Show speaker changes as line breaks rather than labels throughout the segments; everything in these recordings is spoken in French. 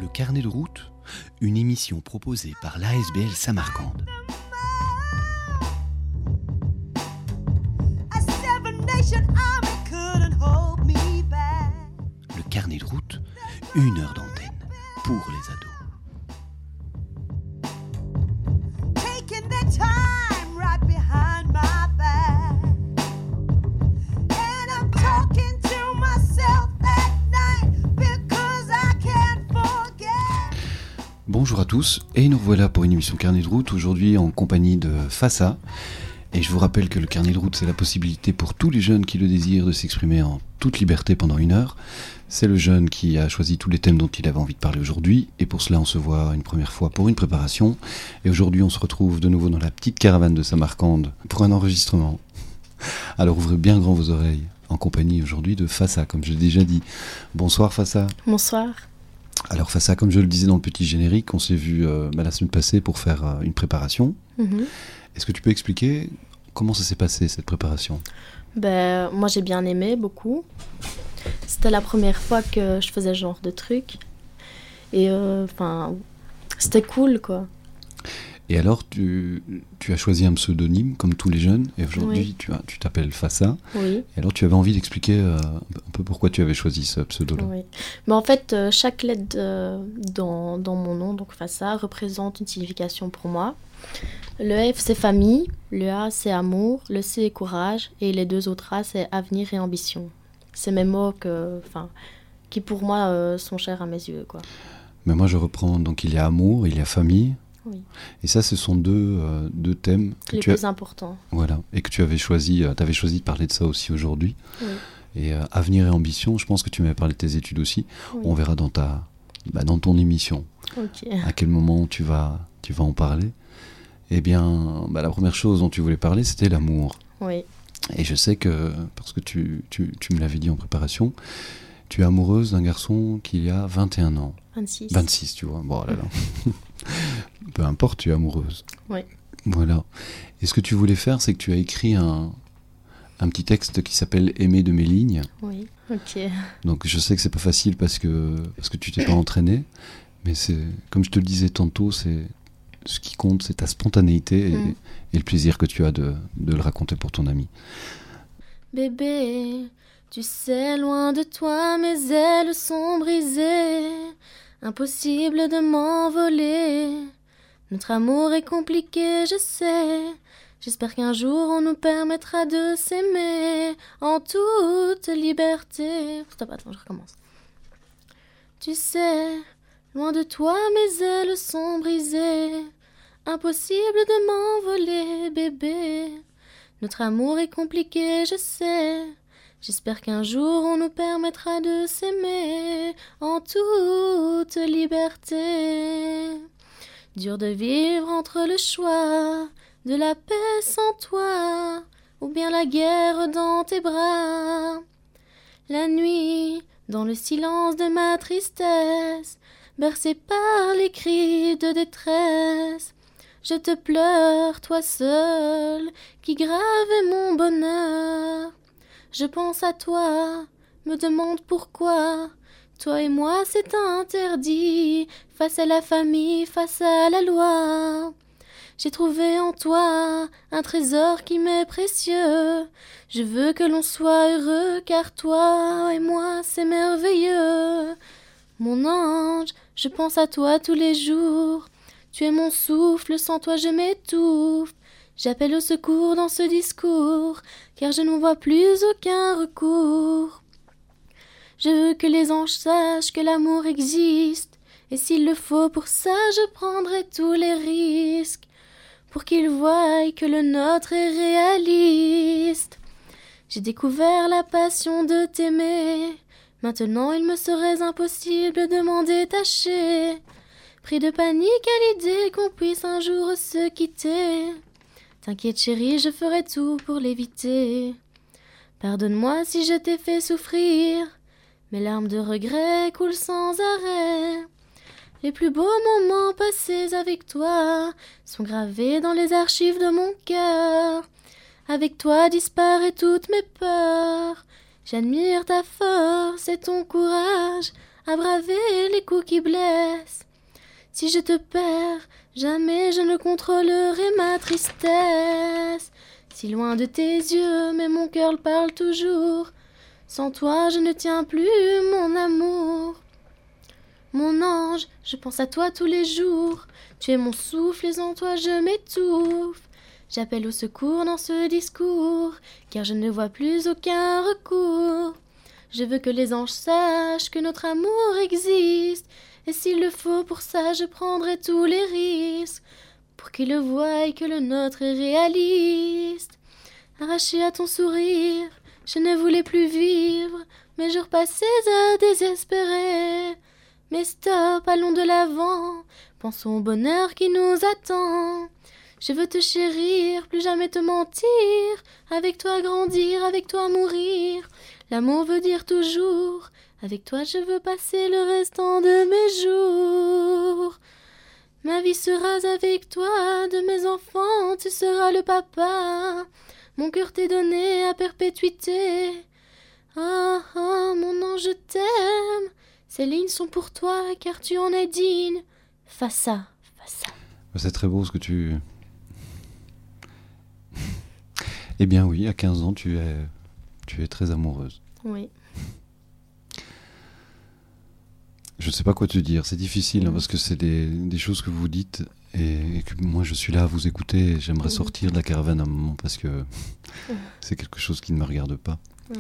carnet de route, une émission proposée par l'ASBL Samarcande. Le carnet de route, 1 heure d'antenne pour les ados. Bonjour à tous, et nous voilà pour une émission carnet de route, aujourd'hui en compagnie de Fassa. Et je vous rappelle que le carnet de route, c'est la possibilité pour tous les jeunes qui le désirent de s'exprimer en toute liberté pendant 1 heure. C'est le jeune qui a choisi tous les thèmes dont il avait envie de parler aujourd'hui, et pour cela on se voit une première fois pour une préparation. Et aujourd'hui on se retrouve de nouveau dans la petite caravane de Samarcande pour un enregistrement. Alors ouvrez bien grand vos oreilles, en compagnie aujourd'hui de Fassa, comme je l'ai déjà dit. Bonsoir Fassa.
Bonsoir.
Alors Fassa, comme je le disais dans le petit générique, on s'est vu la semaine passée pour faire une préparation. Est-ce que tu peux expliquer comment ça s'est passé, cette préparation ?
Moi j'ai bien aimé, beaucoup. C'était la première fois que je faisais ce genre de truc. Et c'était cool, quoi.
Et alors, tu as choisi un pseudonyme, comme tous les jeunes, et aujourd'hui
Oui.
tu t'appelles Fassa.
Oui.
Et alors tu avais envie d'expliquer un peu pourquoi tu avais choisi ce pseudo-là.
Oui. Mais en fait, chaque lettre dans mon nom, donc Fassa, représente une signification pour moi. Le F c'est famille, le A c'est amour, le C est courage, et les 2 autres A c'est avenir et ambition. C'est mes mots qui pour moi sont chers à mes yeux, quoi.
Mais moi je reprends, donc il y a amour, il y a famille.
Oui.
Et ça, ce sont deux thèmes que
Les plus importants.
Voilà, et que tu avais choisi, t'avais choisi de parler de ça aussi aujourd'hui.
Oui.
Et avenir et ambition, je pense que tu m'avais parlé de tes études aussi.
Oui.
On verra dans ton émission
Ok.
à quel moment tu vas en parler. Eh bien, la première chose dont tu voulais parler, c'était l'amour.
Oui.
Et je sais que, parce que tu me l'avais dit en préparation, tu es amoureuse d'un garçon qui a 21 ans.
26.
26, tu vois. Bon, là. Peu importe, tu es amoureuse.
Oui.
Voilà. Et ce que tu voulais faire, c'est que tu as écrit un petit texte qui s'appelle « Aimer de mes lignes ».
Oui, ok.
Donc je sais que c'est pas facile parce que tu t'es pas entraîné, mais c'est, comme je te le disais tantôt, c'est ce qui compte, c'est ta spontanéité et le plaisir que tu as de le raconter pour ton ami.
Bébé, tu sais, loin de toi, mes ailes sont brisées. Impossible de m'envoler. Notre amour est compliqué, je sais. J'espère qu'un jour on nous permettra de s'aimer en toute liberté. Stop, attends, je recommence. Tu sais, loin de toi, mes ailes sont brisées. Impossible de m'envoler, bébé. Notre amour est compliqué, je sais. J'espère qu'un jour on nous permettra de s'aimer en toute liberté. Dur de vivre entre le choix de la paix sans toi ou bien la guerre dans tes bras. La nuit, dans le silence de ma tristesse, bercé par les cris de détresse, je te pleure, toi seul, qui gravais mon bonheur. Je pense à toi, me demande pourquoi. Toi et moi c'est interdit, face à la famille, face à la loi. J'ai trouvé en toi un trésor qui m'est précieux. Je veux que l'on soit heureux, car toi et moi c'est merveilleux. Mon ange, je pense à toi tous les jours. Tu es mon souffle, sans toi je m'étouffe. J'appelle au secours dans ce discours, car je ne vois plus aucun recours. Je veux que les anges sachent que l'amour existe, et s'il le faut pour ça, je prendrai tous les risques, pour qu'ils voient que le nôtre est réaliste. J'ai découvert la passion de t'aimer, maintenant il me serait impossible de m'en détacher. Pris de panique à l'idée qu'on puisse un jour se quitter. T'inquiète chérie, je ferai tout pour l'éviter. Pardonne-moi si je t'ai fait souffrir. Mes larmes de regret coulent sans arrêt. Les plus beaux moments passés avec toi sont gravés dans les archives de mon cœur. Avec toi disparaissent toutes mes peurs. J'admire ta force et ton courage à braver les coups qui blessent. Si je te perds, jamais je ne contrôlerai ma tristesse. Si loin de tes yeux, mais mon cœur parle toujours. Sans toi, je ne tiens plus, mon amour. Mon ange, je pense à toi tous les jours. Tu es mon souffle et sans toi je m'étouffe. J'appelle au secours dans ce discours, car je ne vois plus aucun recours. Je veux que les anges sachent que notre amour existe, et s'il le faut pour ça je prendrai tous les risques, pour qu'ils le voient et que le nôtre est réaliste. Arraché à ton sourire, je ne voulais plus vivre, mes jours passés à désespérer. Mais stop, allons de l'avant, pensons au bonheur qui nous attend. Je veux te chérir, plus jamais te mentir, avec toi grandir, avec toi mourir. L'amour veut dire toujours, avec toi je veux passer le restant de mes jours. Ma vie sera avec toi, de mes enfants tu seras le papa. Mon cœur t'est donné à perpétuité. Ah ah, mon ange je t'aime. Ces lignes sont pour toi car tu en es digne. Fassa, Fassa.
C'est très beau ce que tu... Eh bien oui, à 15 ans, tu es très amoureuse.
Oui.
Je ne sais pas quoi te dire, c'est difficile parce que c'est des choses que vous dites et que moi je suis là à vous écouter et j'aimerais sortir de la caravane à un moment parce que c'est quelque chose qui ne me regarde pas.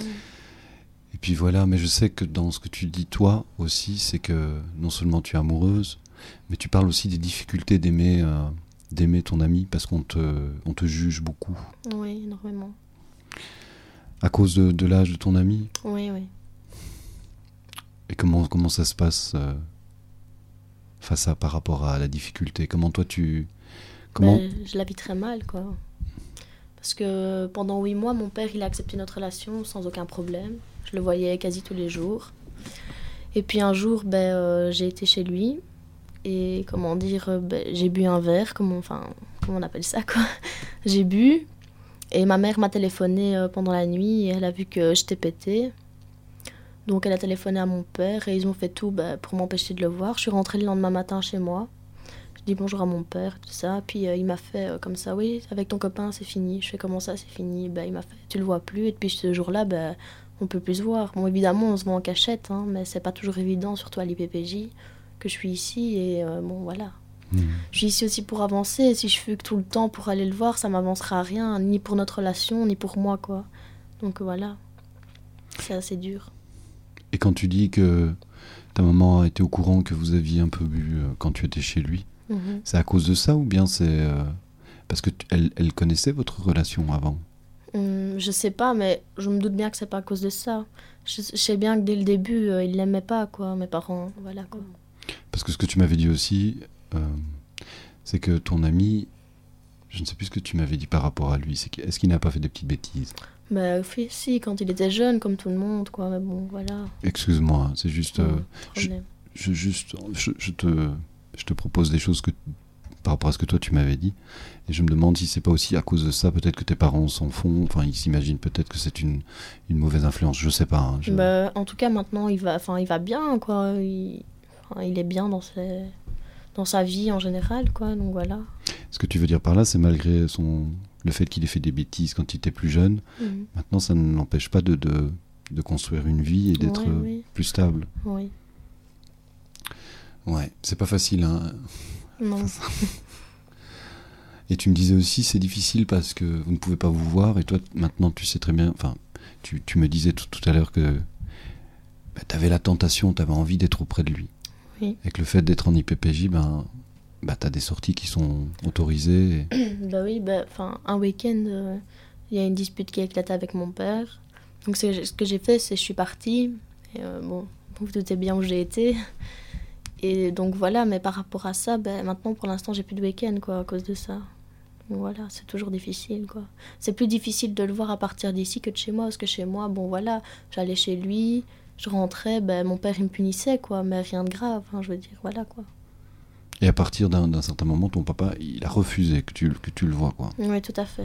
Et puis voilà, mais je sais que dans ce que tu dis toi aussi, c'est que non seulement tu es amoureuse, mais tu parles aussi des difficultés d'aimer ton ami parce qu'on te juge beaucoup.
Oui, énormément.
À cause de l'âge de ton ami?
Oui, oui.
Et comment ça se passe face à par rapport à la difficulté? Comment toi tu...
Je la vis très mal, quoi. Parce que pendant 8 mois, mon père, il a accepté notre relation sans aucun problème. Je le voyais quasi tous les jours. Et puis un jour, j'ai été chez lui. Et comment dire, j'ai bu un verre, comment on appelle ça, quoi. J'ai bu. Et ma mère m'a téléphoné pendant la nuit et elle a vu que j'étais pétée. Donc elle a téléphoné à mon père et ils ont fait tout pour m'empêcher de le voir. Je suis rentrée le lendemain matin chez moi. Je dis bonjour à mon père, tout ça. Puis il m'a fait comme ça, oui, avec ton copain c'est fini. Je fais comment ça, c'est fini? Il m'a fait, tu le vois plus. Et depuis ce jour-là, on peut plus se voir. Bon, évidemment, on se voit en cachette, hein, mais c'est pas toujours évident, surtout à l'IPPJ, que je suis ici. Et voilà. Je suis ici aussi pour avancer. Et si je fuis tout le temps pour aller le voir, ça m'avancera à rien, ni pour notre relation, ni pour moi, quoi. Donc voilà, c'est assez dur.
Et quand tu dis que ta maman était au courant que vous aviez un peu bu quand tu étais chez lui, c'est à cause de ça ou bien c'est parce que elle connaissait votre relation avant?
Je sais pas, mais je me doute bien que c'est pas à cause de ça. Je sais bien que dès le début, ils l'aimaient pas, quoi, mes parents, voilà, quoi.
Parce que ce que tu m'avais dit aussi, c'est que ton ami, je ne sais plus ce que tu m'avais dit par rapport à lui, est-ce qu'il n'a pas fait des petites bêtises?
Si, quand il était jeune, comme tout le monde, quoi, mais bon, voilà.
Excuse-moi, c'est juste... je te propose des choses par rapport à ce que toi tu m'avais dit, et je me demande si c'est pas aussi à cause de ça, peut-être que tes parents s'en font, enfin ils s'imaginent peut-être que c'est une mauvaise influence, je sais pas.
En tout cas, maintenant, il va bien, quoi. Il est bien dans sa vie en général, quoi, donc voilà.
Ce que tu veux dire par là, c'est malgré le fait qu'il ait fait des bêtises quand il était plus jeune, maintenant ça ne l'empêche pas de construire une vie et d'être plus stable.
Oui.
Ouais, c'est pas facile, hein.
Non.
Et tu me disais aussi, c'est difficile parce que vous ne pouvez pas vous voir, et toi maintenant tu sais très bien, enfin tu me disais tout à l'heure que tu avais la tentation, tu avais envie d'être auprès de lui.
Oui.
Et que le fait d'être en IPPJ, tu as des sorties qui sont autorisées.
Un week-end, il y a une dispute qui a éclaté avec mon père. Donc ce que j'ai fait, c'est je suis partie. Et, vous vous doutez bien où j'ai été. Et donc voilà, mais par rapport à ça, maintenant pour l'instant j'ai plus de week-end, quoi, à cause de ça. Donc voilà, c'est toujours difficile, quoi. C'est plus difficile de le voir à partir d'ici que de chez moi, parce que chez moi, j'allais chez lui, je rentrais, mon père il me punissait, quoi, mais rien de grave, hein, je veux dire, voilà, quoi.
Et à partir d'un certain moment, ton papa, il a refusé que tu le vois, quoi.
Oui, tout à fait.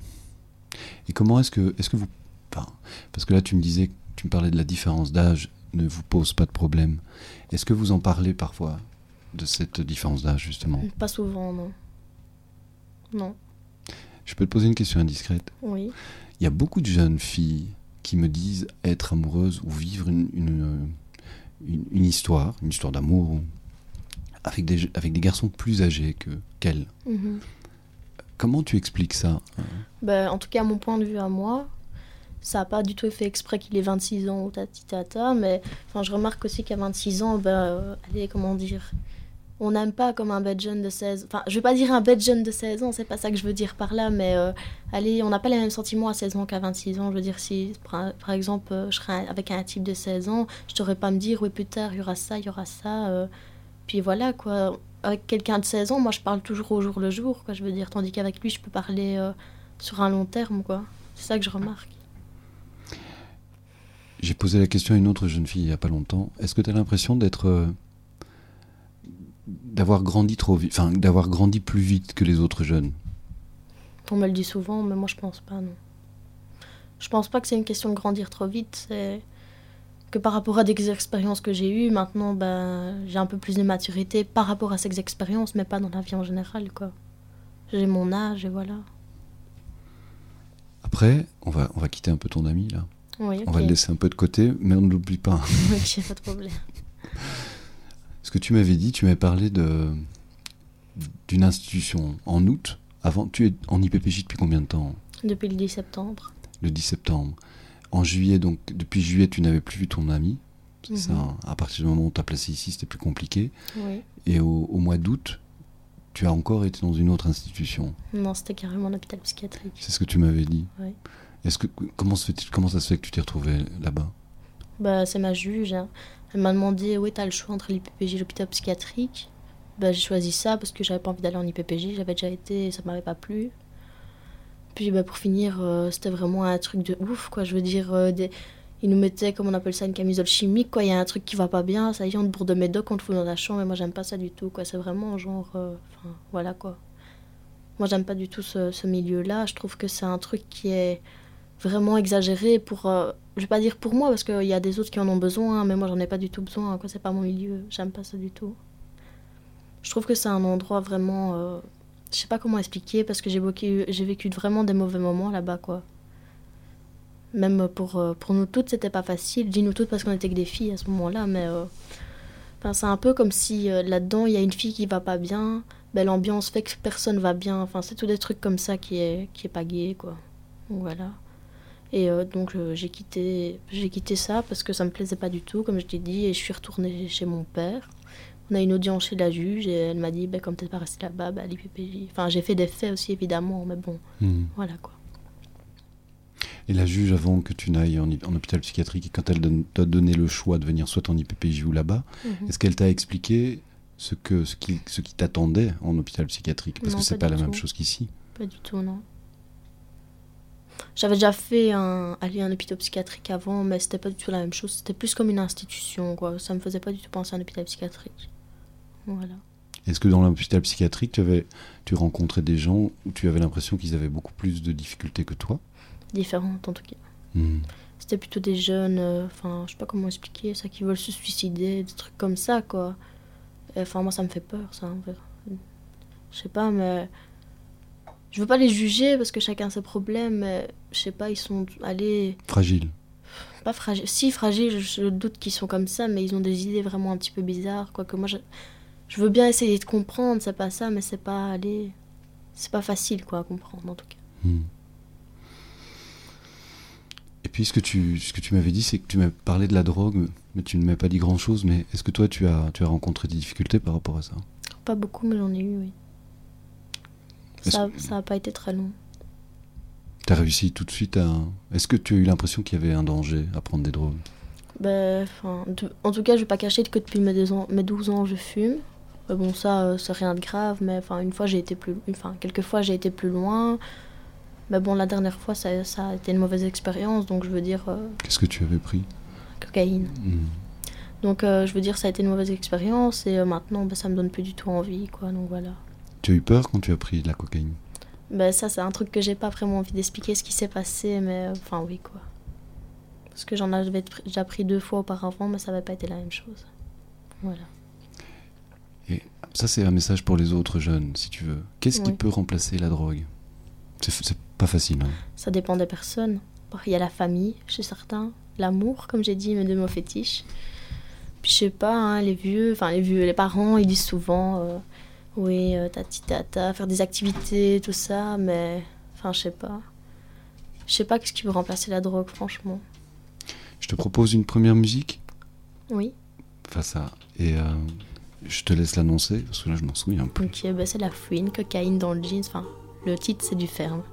Et comment est-ce que vous... parce que là, tu me parlais de la différence d'âge ne vous pose pas de problème. Est-ce que vous en parlez parfois de cette différence d'âge, justement?
Pas souvent, non. Non.
Je peux te poser une question indiscrète?
Oui.
Il y a beaucoup de jeunes filles qui me disent être amoureuses ou vivre une histoire d'amour avec des garçons plus âgés qu'elles.
Mm-hmm.
Comment tu expliques ça?
En tout cas, à mon point de vue à moi, ça n'a pas du tout fait exprès qu'il ait 26 ans ou tata, mais je remarque aussi qu'à 26 ans, allez, comment dire, on n'aime pas comme un bête jeune de 16 ans. Enfin, je vais pas dire un bête jeune de 16 ans, c'est pas ça que je veux dire par là, mais allez, on n'a pas les mêmes sentiments à 16 ans qu'à 26 ans. Je veux dire, si par exemple, je serais avec un type de 16 ans, je t'aurais pas à me dire, oui, plus tard, il y aura ça, puis voilà, quoi. Avec quelqu'un de 16 ans, moi, je parle toujours au jour le jour, quoi, je veux dire, tandis qu'avec lui, je peux parler sur un long terme, quoi. C'est ça que je remarque.
J'ai posé la question à une autre jeune fille il n'y a pas longtemps. Est-ce que tu as l'impression d'avoir grandi trop vite, enfin d'avoir grandi plus vite que les autres jeunes?
On me le dit souvent, mais moi je pense pas, non. Je pense pas que c'est une question de grandir trop vite, c'est que par rapport à des expériences que j'ai eues, maintenant j'ai un peu plus de maturité par rapport à ces expériences, mais pas dans la vie en général, quoi. J'ai mon âge et voilà.
Après, on va quitter un peu ton ami là.
Oui, okay.
On va le laisser un peu de côté, mais on ne l'oublie pas.
Ok, pas de problème.
Ce que tu m'avais dit, tu m'avais parlé d'une institution en août. Avant, tu es en IPPJ depuis combien de temps?
Depuis le 10 septembre.
Le 10 septembre. En juillet, donc depuis juillet, tu n'avais plus vu ton ami. C'est ça, à partir du moment où tu as placé ici, c'était plus compliqué.
Oui.
Et au mois d'août, tu as encore été dans une autre institution.
Non, c'était carrément un hôpital psychiatrique.
C'est ce que tu m'avais dit.
Oui.
Comment ça se fait que tu t'es retrouvée là-bas?
C'est ma juge. Hein. Elle m'a demandé, oui, t'as le choix entre l'IPPJ et l'hôpital psychiatrique. J'ai choisi ça parce que j'avais pas envie d'aller en IPPJ. J'avais déjà été et ça m'avait pas plu. Puis pour finir, c'était vraiment un truc de ouf, quoi. Je veux dire, ils nous mettaient, comme on appelle ça, une camisole chimique, quoi. Il y a un truc qui va pas bien, ça y est, on te bourre de médoc, on te fout dans la chambre. Et moi, j'aime pas ça du tout, quoi. C'est vraiment genre... voilà, quoi. Moi, j'aime pas du tout ce milieu-là. Je trouve que c'est un truc qui est vraiment exagéré pour... je vais pas dire pour moi, parce qu'il y a des autres qui en ont besoin, mais moi, j'en ai pas du tout besoin, quoi. C'est pas mon milieu. J'aime pas ça du tout. Je trouve que c'est un endroit vraiment... je sais pas comment expliquer, parce que j'ai vécu vraiment des mauvais moments là-bas, quoi. Même pour nous toutes, c'était pas facile. Je dis nous toutes parce qu'on était que des filles à ce moment-là, mais... c'est un peu comme si là-dedans, il y a une fille qui va pas bien, l'ambiance fait que personne va bien. C'est tous des trucs comme ça qui est pas gai, quoi. Donc voilà. Et donc j'ai quitté ça parce que ça me plaisait pas du tout, comme je t'ai dit, et je suis retournée chez mon père. On a eu une audience chez la juge et elle m'a dit, comme t'es pas restée là-bas, l'IPPJ. J'ai fait des faits aussi, évidemment, mais bon, voilà, quoi.
Et la juge, avant que tu n'ailles en hôpital psychiatrique, quand elle t'a donné le choix de venir soit en IPPJ ou là-bas, est-ce qu'elle t'a expliqué ce qui t'attendait en hôpital psychiatrique? Parce que c'est pas la même chose qu'ici.
Pas du tout, non. J'avais déjà fait aller à un hôpital psychiatrique avant, mais c'était pas du tout la même chose. C'était plus comme une institution, quoi. Ça me faisait pas du tout penser à un hôpital psychiatrique. Voilà.
Est-ce que dans l'hôpital psychiatrique, tu rencontrais des gens où tu avais l'impression qu'ils avaient beaucoup plus de difficultés que toi?
Différentes, en tout cas. C'était plutôt des jeunes, je sais pas comment expliquer ça, qui veulent se suicider, des trucs comme ça, quoi. Moi, ça me fait peur, ça. Je sais pas, mais... Je veux pas les juger parce que chacun ses problèmes, mais je sais pas, ils sont allés...
Fragiles.
Pas fragiles. Si, fragiles, je doute qu'ils sont comme ça, mais ils ont des idées vraiment un petit peu bizarres, quoi. Que moi, je veux bien essayer de comprendre, c'est pas ça, mais c'est pas c'est pas facile, quoi, à comprendre, en tout cas.
Et puis, ce que tu m'avais dit, c'est que tu m'as parlé de la drogue, mais tu ne m'as pas dit grand-chose. Mais est-ce que toi, tu as rencontré des difficultés par rapport à ça?
Pas beaucoup, mais j'en ai eu, oui. Ça n'a pas été très long.
Tu as réussi tout de suite à... Est-ce que tu as eu l'impression qu'il y avait un danger à prendre des drogues?
En tout cas, je vais pas cacher que depuis mes 12 ans, je fume. Bon, ça, c'est rien de grave, mais quelques fois, j'ai été plus loin. Mais bon, la dernière fois, ça a été une mauvaise expérience, donc je veux dire...
Qu'est-ce que tu avais pris?
Cocaïne. Donc, je veux dire, ça a été une mauvaise expérience, et maintenant, ça me donne plus du tout envie, quoi, donc voilà.
Tu as eu peur quand tu as pris de la cocaïne?
Ça, c'est un truc que j'ai pas vraiment envie d'expliquer ce qui s'est passé, mais oui, quoi. Parce que j'en avais déjà pris 2 fois auparavant, mais ça n'avait pas été la même chose. Voilà.
Et ça, c'est un message pour les autres jeunes, si tu veux. Qu'est-ce qui peut remplacer la drogue ? C'est pas facile. Hein.
Ça dépend des personnes. Il y a la famille, chez certains. L'amour, comme j'ai dit, mes 2 mots fétiches. Puis je sais pas, hein, les parents, ils disent souvent oui, tati tata, faire des activités, tout ça, mais enfin, je sais pas. Je sais pas qu'est-ce qui peut remplacer la drogue, franchement.
Je te propose une première musique.
Oui.
Fassa. Et je te laisse l'annoncer, parce que là, je m'en souviens un peu.
Ok, c'est la fouine, cocaïne dans le jeans. Enfin, le titre, c'est du ferme.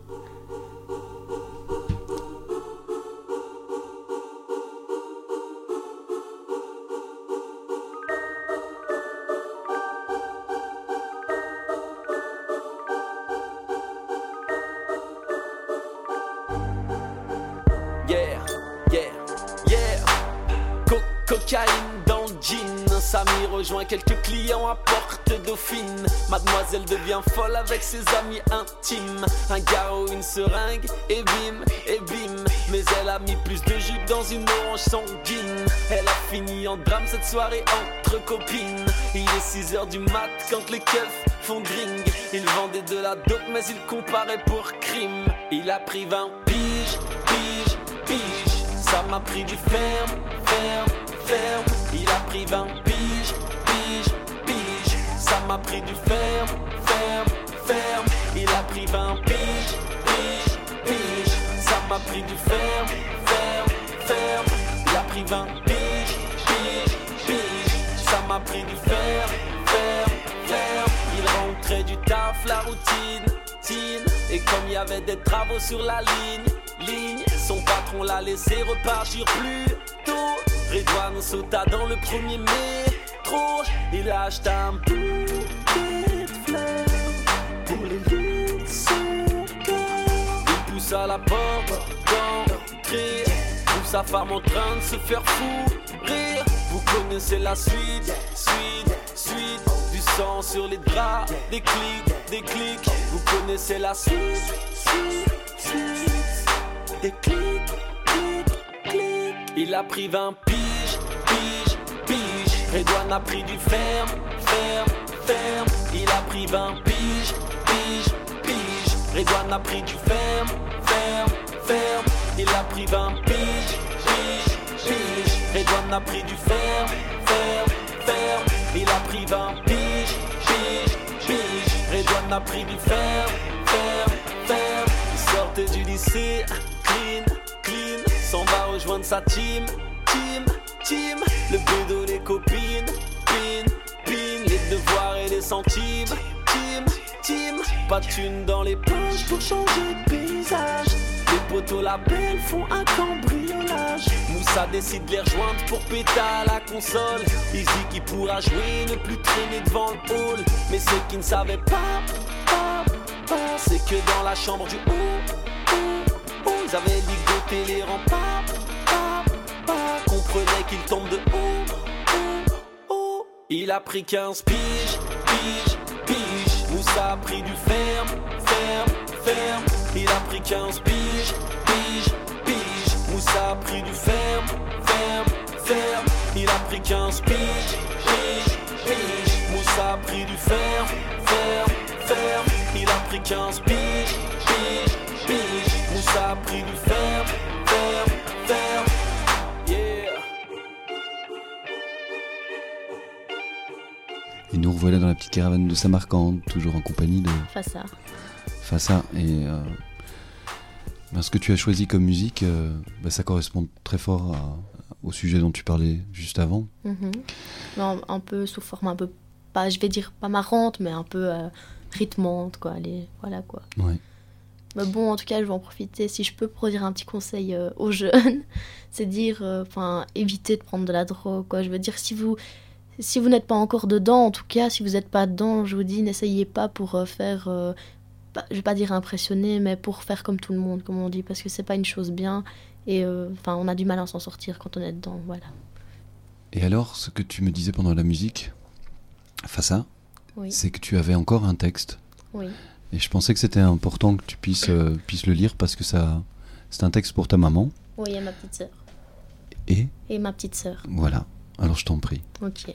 Cocaïne dans le jean, Samy rejoint quelques clients à Porte Dauphine. Mademoiselle devient folle avec ses amis intimes. Un garrot, une seringue, et bim. Mais elle a mis plus de jus dans une orange sanguine. Elle a fini en drame cette soirée entre copines. Il est 6h du mat quand les keufs font gring. Il vendait de la dope mais il comparait pour crime. Il a pris 20 piges. Ça m'a pris du ferme. Il a pris 20 piges. Ça m'a pris du ferme. Il a pris 20 piges. Ça m'a pris du ferme. Il a pris 20 piges. Ça m'a pris du ferme. Il rentrait du taf, la routine. Et comme il y avait des travaux sur la ligne, son patron l'a laissé repartir plus tôt. Redouane sauta dans le premier métro. Il a acheté un bouquet de fleurs pour les lieux de son cœur. Il poussa la porte d'entrée, trouve sa femme en train de se faire rire. Vous connaissez la suite. Du sang sur les draps, des clics. Vous connaissez la suite. Des clics. Il a pris 20 piges. Redouane a pris du ferme. Il a pris 20 piges. Redouane a pris du ferme. Il a pris 20 piges. Redouane a pris du ferme. Il a pris 20 piges. Redouane a pris du ferme. Il sortait du lycée, clean. S'en va rejoindre sa team. Le bédo, les copines, pin, les devoirs et les centimes. Team, pas de thunes dans les poches pour changer de paysage. Les potos la belle font un cambriolage. Moussa décide de les rejoindre pour péter à la console. Il dit qu'il pourra jouer, ne plus traîner devant le hall. Mais ce qu'il ne savait pas, c'est que dans la chambre du haut, ils avaient ligoté les remparts. Comprenait qu'il tombe de haut. Il a pris 15 piges. Moussa a pris du ferme. Il a pris 15 piges. Moussa a pris du ferme. Il a pris 15 piges. Moussa a pris du ferme. Il a pris 15 piges. Moussa a pris du ferme.
Et nous revoilà dans la petite caravane de Samarcande, toujours en compagnie de Fassa. Et ce que tu as choisi comme musique, ça correspond très fort au sujet dont tu parlais juste avant.
Non, un peu sous forme un peu, pas, je vais dire pas marrante, mais un peu rythmante, quoi. Voilà, quoi.
Ouais.
Mais bon, en tout cas, je vais en profiter, si je peux, pour dire un petit conseil aux jeunes. C'est dire, éviter de prendre de la drogue, quoi. Je veux dire, si vous n'êtes pas encore dedans, en tout cas, si vous n'êtes pas dedans, je vous dis, n'essayez pas pour faire, je vais pas dire impressionner, mais pour faire comme tout le monde, comme on dit, parce que c'est pas une chose bien, et on a du mal à s'en sortir quand on est dedans, voilà.
Et alors, ce que tu me disais pendant la musique, Fassa,
oui.
C'est que tu avais encore un texte.
Oui.
Et je pensais que c'était important que tu puisses le lire, parce que c'est un texte pour ta maman.
Oui, et ma petite sœur. Et ma petite sœur.
Voilà, alors je t'en prie.
Ok.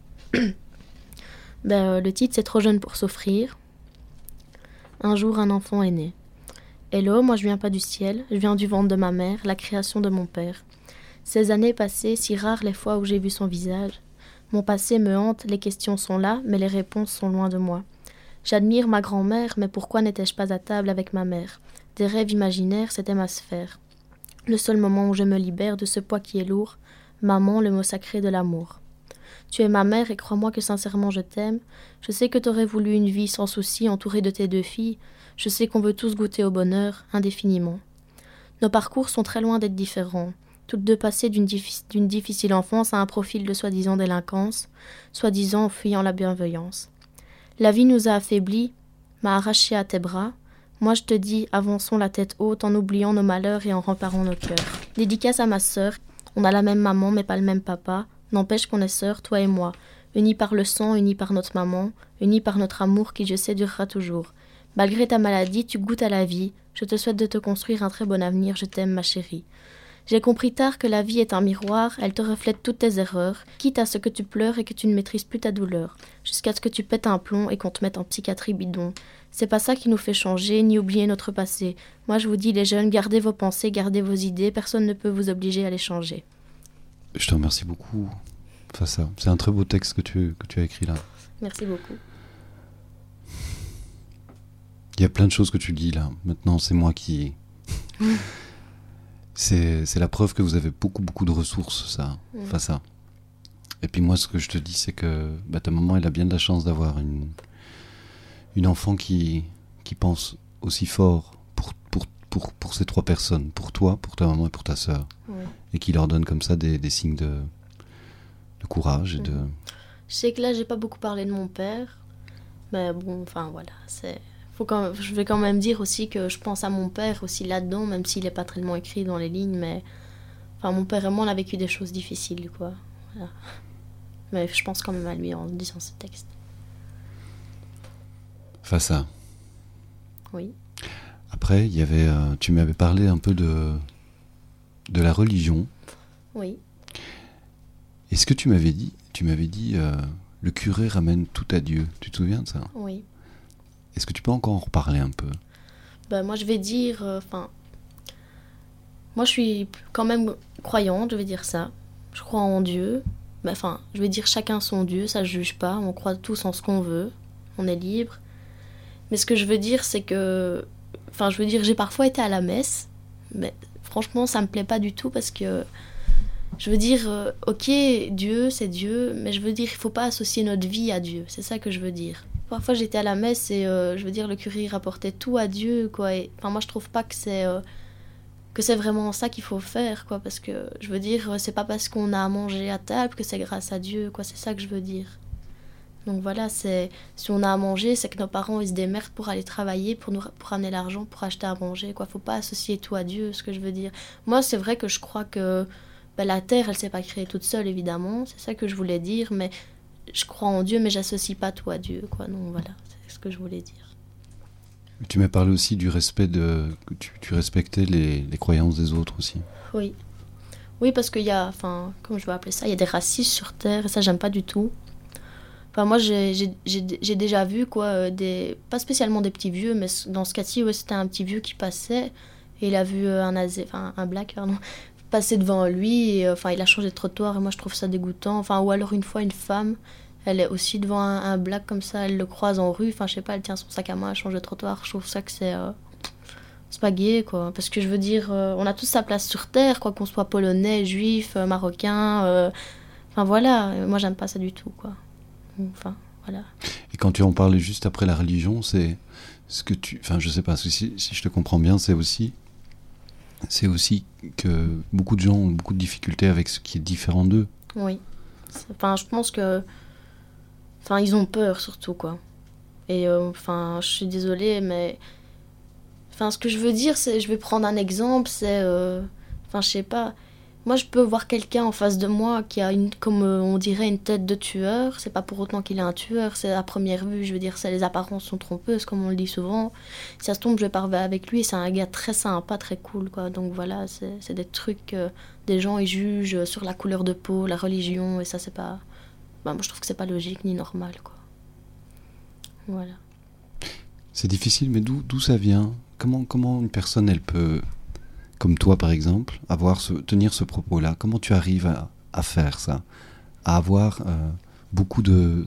Le titre, c'est Trop jeune pour souffrir. Un jour, un enfant est né. Hello, moi je viens pas du ciel, je viens du ventre de ma mère, la création de mon père. Ces années passées, si rares les fois où j'ai vu son visage. Mon passé me hante, les questions sont là, mais les réponses sont loin de moi. J'admire ma grand-mère, mais pourquoi n'étais-je pas à table avec ma mère? Des rêves imaginaires, c'était ma sphère. Le seul moment où je me libère de ce poids qui est lourd, maman, le mot sacré de l'amour. Tu es ma mère et crois-moi que sincèrement je t'aime. Je sais que t'aurais voulu une vie sans souci entourée de tes 2 filles. Je sais qu'on veut tous goûter au bonheur, indéfiniment. Nos parcours sont très loin d'être différents. Toutes 2 passées d'une difficile enfance à un profil de soi-disant délinquance, soi-disant fuyant la bienveillance. La vie nous a affaiblis, m'a arraché à tes bras. Moi je te dis, avançons la tête haute en oubliant nos malheurs et en remparant nos cœurs. Dédicace à ma sœur, on a la même maman mais pas le même papa. N'empêche qu'on est sœurs, toi et moi, unis par le sang, unis par notre maman, unis par notre amour qui, je sais, durera toujours. Malgré ta maladie, tu goûtes à la vie. Je te souhaite de te construire un très bon avenir, je t'aime, ma chérie. J'ai compris tard que la vie est un miroir, elle te reflète toutes tes erreurs, quitte à ce que tu pleures et que tu ne maîtrises plus ta douleur, jusqu'à ce que tu pètes un plomb et qu'on te mette en psychiatrie bidon. C'est pas ça qui nous fait changer, ni oublier notre passé. Moi je vous dis, les jeunes, gardez vos pensées, gardez vos idées, personne ne peut vous obliger à les changer.
Je te remercie beaucoup. Enfin, ça, c'est un très beau texte que tu as écrit là.
Merci beaucoup.
Il y a plein de choses que tu dis là. Maintenant, c'est moi qui... c'est la preuve que vous avez beaucoup de ressources, ça. Enfin, ça. Et puis moi, ce que je te dis, c'est que ta maman, elle a bien de la chance d'avoir une enfant qui pense aussi fort pour ces 3 personnes. Pour toi, pour ta maman et pour ta sœur.
Oui.
Et qui leur donne comme ça des signes de courage et de...
Je sais que là, j'ai pas beaucoup parlé de mon père. Mais bon, enfin, voilà, je vais quand même dire aussi que je pense à mon père aussi là-dedans, même s'il n'est pas tellement écrit dans les lignes, mais enfin, mon père et moi, on a vécu des choses difficiles, quoi. Voilà. Mais je pense quand même à lui en disant ce texte.
Face à.
Oui.
Après, il y avait, tu m'avais parlé un peu de la religion.
Oui.
Et ce que tu m'avais dit, le curé ramène tout à Dieu. Tu te souviens de ça?
Oui.
Est-ce que tu peux encore en reparler un peu?
Moi, je vais dire... moi, je suis quand même croyante, je vais dire ça. Je crois en Dieu. Je vais dire chacun son Dieu, ça ne juge pas. On croit tous en ce qu'on veut. On est libre. Mais ce que je veux dire, c'est que... j'ai parfois été à la messe. Mais franchement, ça me plaît pas du tout parce que... Je veux dire, ok, Dieu, c'est Dieu. Mais je veux dire, il faut pas associer notre vie à Dieu. C'est ça que je veux dire. Parfois j'étais à la messe et je veux dire le curé rapportait tout à Dieu quoi. Et, moi je trouve pas que c'est vraiment ça qu'il faut faire quoi, parce que je veux dire c'est pas parce qu'on a à manger à table que c'est grâce à Dieu quoi, c'est ça que je veux dire. Donc voilà, si on a à manger, c'est que nos parents ils se démerdent pour aller travailler, pour amener l'argent pour acheter à manger quoi. Faut pas associer tout à Dieu, ce que je veux dire. Moi c'est vrai que je crois que la terre elle s'est pas créée toute seule évidemment, c'est ça que je voulais dire, mais je crois en Dieu, mais j'associe pas tout à Dieu, quoi. Donc voilà, c'est ce que je voulais dire.
Tu m'as parlé aussi du respect que tu respectais les croyances des autres aussi. Oui.
Oui, parce qu'il y a, comment je vais appeler ça, il y a des racistes sur Terre, et ça, j'aime pas du tout. Moi, j'ai déjà vu, quoi, pas spécialement des petits vieux, mais dans ce cas-ci, c'était un petit vieux qui passait, et il a vu un black, passer devant lui, et il a changé de trottoir, et moi, je trouve ça dégoûtant. Ou alors, une fois, une femme, elle est aussi devant un black comme ça, elle le croise en rue, je sais pas, elle tient son sac à main, elle change de trottoir, je trouve ça que c'est pas gay, quoi. Parce que je veux dire, on a tous sa place sur Terre, quoi, qu'on soit polonais, juif, marocain, voilà, moi j'aime pas ça du tout, quoi. Voilà.
Et quand tu en parlais juste après la religion, c'est ce que je sais pas, si je te comprends bien, c'est aussi que beaucoup de gens ont beaucoup de difficultés avec ce qui est différent d'eux.
Oui. Je pense que... ils ont peur, surtout, quoi. Et, je suis désolée, mais... ce que je veux dire, c'est... Je vais prendre un exemple, c'est... je sais pas... moi je peux voir quelqu'un en face de moi qui a comme on dirait une tête de tueur, c'est pas pour autant qu'il est un tueur, c'est à première vue, je veux dire, les apparences sont trompeuses comme on le dit souvent. Si ça se tombe, je vais parler avec lui, c'est un gars très sympa, très cool quoi. Donc voilà, c'est des trucs, des gens ils jugent sur la couleur de peau, la religion, et ça c'est pas, moi je trouve que c'est pas logique ni normal quoi. Voilà.
C'est difficile, mais d'où ça vient? Comment une personne, elle peut, comme toi par exemple, tenir ce propos-là? Comment tu arrives à faire ça? À avoir beaucoup de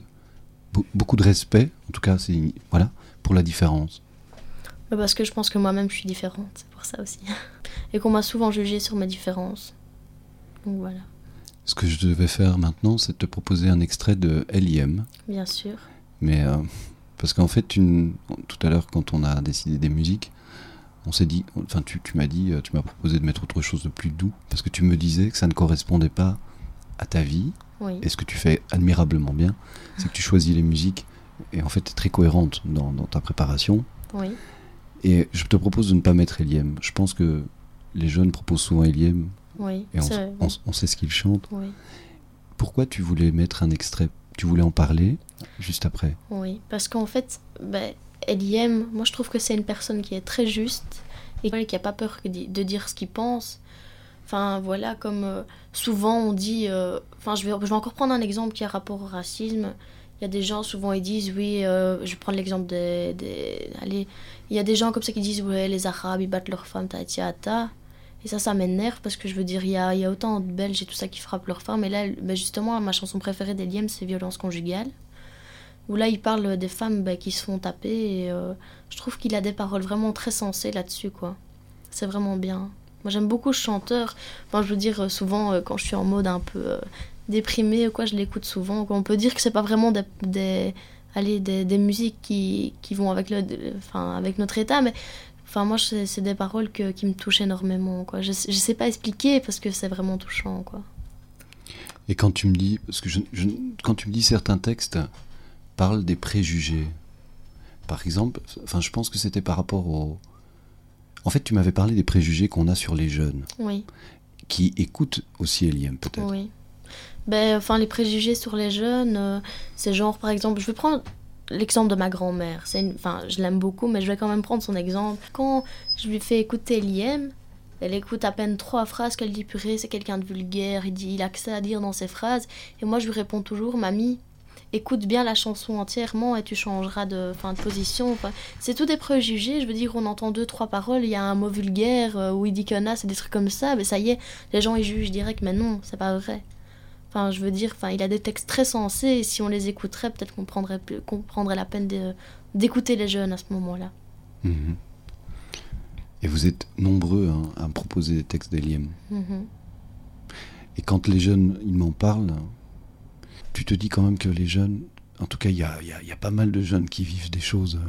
respect, en tout cas, voilà, pour la différence.
Parce que je pense que moi-même je suis différente, c'est pour ça aussi. Et qu'on m'a souvent jugée sur mes différences. Donc voilà.
Ce que je devais faire maintenant, c'est de te proposer un extrait de L.I.M.
Bien sûr.
Mais parce qu'en fait, tout à l'heure, quand on a décidé des musiques, on s'est dit, enfin tu m'as proposé de mettre autre chose de plus doux, parce que tu me disais que ça ne correspondait pas à ta vie.
Oui.
Et ce que tu fais admirablement bien, c'est que tu choisis les musiques, et en fait tu es très cohérente dans ta préparation.
Oui.
Et je te propose de ne pas mettre L.I.M. Je pense que les jeunes proposent souvent L.I.M.
Oui,
et on sait ce qu'ils chantent.
Oui.
Pourquoi tu voulais mettre un extrait? Tu voulais en parler juste après?
Oui, parce qu'en fait, L.I.M., moi je trouve que c'est une personne qui est très juste et qui n'a pas peur de dire ce qu'il pense. Enfin voilà, comme souvent on dit... je vais encore prendre un exemple qui a rapport au racisme. Il y a des gens, souvent ils disent, oui, je vais prendre l'exemple allez, il y a des gens comme ça qui disent, ouais, les Arabes, ils battent leurs femmes, ta. Et ça m'énerve parce que je veux dire, il y a autant de Belges et tout ça qui frappent leurs femmes. Et là, justement, ma chanson préférée d'L.I.M, c'est Violence conjugale. Où là, il parle des femmes qui se font taper. Et je trouve qu'il a des paroles vraiment très sensées là-dessus, quoi. C'est vraiment bien. Moi, j'aime beaucoup ce chanteur. Enfin, je veux dire, souvent, quand je suis en mode un peu déprimée ou quoi, je l'écoute souvent. On peut dire que c'est pas vraiment des musiques qui vont avec avec notre état, mais enfin moi c'est des paroles qui me touchent énormément quoi. Je sais pas expliquer parce que c'est vraiment touchant quoi.
Et quand tu me dis, parce que quand tu me dis certains textes parlent des préjugés, par exemple, enfin je pense que c'était par rapport en fait tu m'avais parlé des préjugés qu'on a sur les jeunes. Oui. Qui écoutent aussi L.I.M peut-être.
Oui. Les préjugés sur les jeunes, c'est genre, par exemple, je vais prendre l'exemple de ma grand-mère. Je l'aime beaucoup, mais je vais quand même prendre son exemple. Quand je lui fais écouter L.I.M, elle écoute à peine 3 phrases qu'elle dit, purée, c'est quelqu'un de vulgaire, il a que ça à dire dans ses phrases. Et moi, je lui réponds toujours, mamie, écoute bien la chanson entièrement et tu changeras de position. C'est tout des préjugés, je veux dire, on entend 2-3 paroles, il y a un mot vulgaire où il dit connasse, c'est des trucs comme ça, mais ça y est, les gens ils jugent direct, mais non, c'est pas vrai. Enfin, je veux dire, il a des textes très sensés et si on les écouterait, peut-être qu'on prendrait la peine d'écouter les jeunes à ce moment-là.
Mmh. Et vous êtes nombreux à me proposer des textes d'L.I.M. Mmh. Et quand les jeunes, ils m'en parlent, tu te dis quand même que les jeunes, en tout cas, il y a pas mal de jeunes qui vivent des choses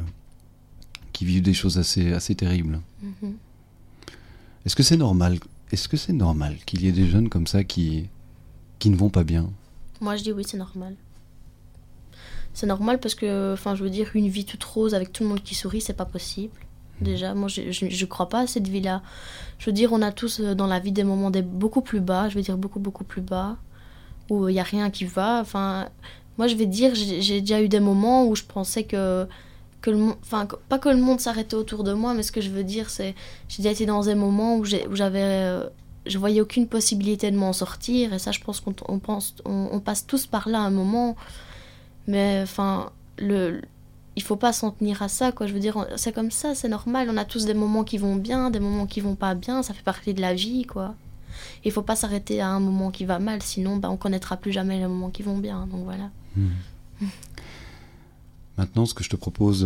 assez terribles. Mmh. Est-ce que c'est normal qu'il y ait des jeunes comme ça qui ne vont pas bien?
Moi, je dis oui, c'est normal. C'est normal parce que, je veux dire, une vie toute rose avec tout le monde qui sourit, c'est pas possible. Déjà, moi, je crois pas à cette vie-là. Je veux dire, on a tous dans la vie des moments beaucoup plus bas, je veux dire beaucoup, beaucoup plus bas, où il y a rien qui va. Moi, je vais dire, j'ai déjà eu des moments où je pensais que pas que le monde s'arrêtait autour de moi, mais ce que je veux dire, c'est j'ai déjà été dans des moments où je voyais aucune possibilité de m'en sortir, et ça, je pense on passe tous par là à un moment, mais il faut pas s'en tenir à ça, quoi. Je veux dire, c'est comme ça, c'est normal, on a tous des moments qui vont bien, des moments qui vont pas bien, ça fait partie de la vie, quoi. Il faut pas s'arrêter à un moment qui va mal, sinon on connaîtra plus jamais les moments qui vont bien, donc voilà.
Maintenant, ce que je te propose,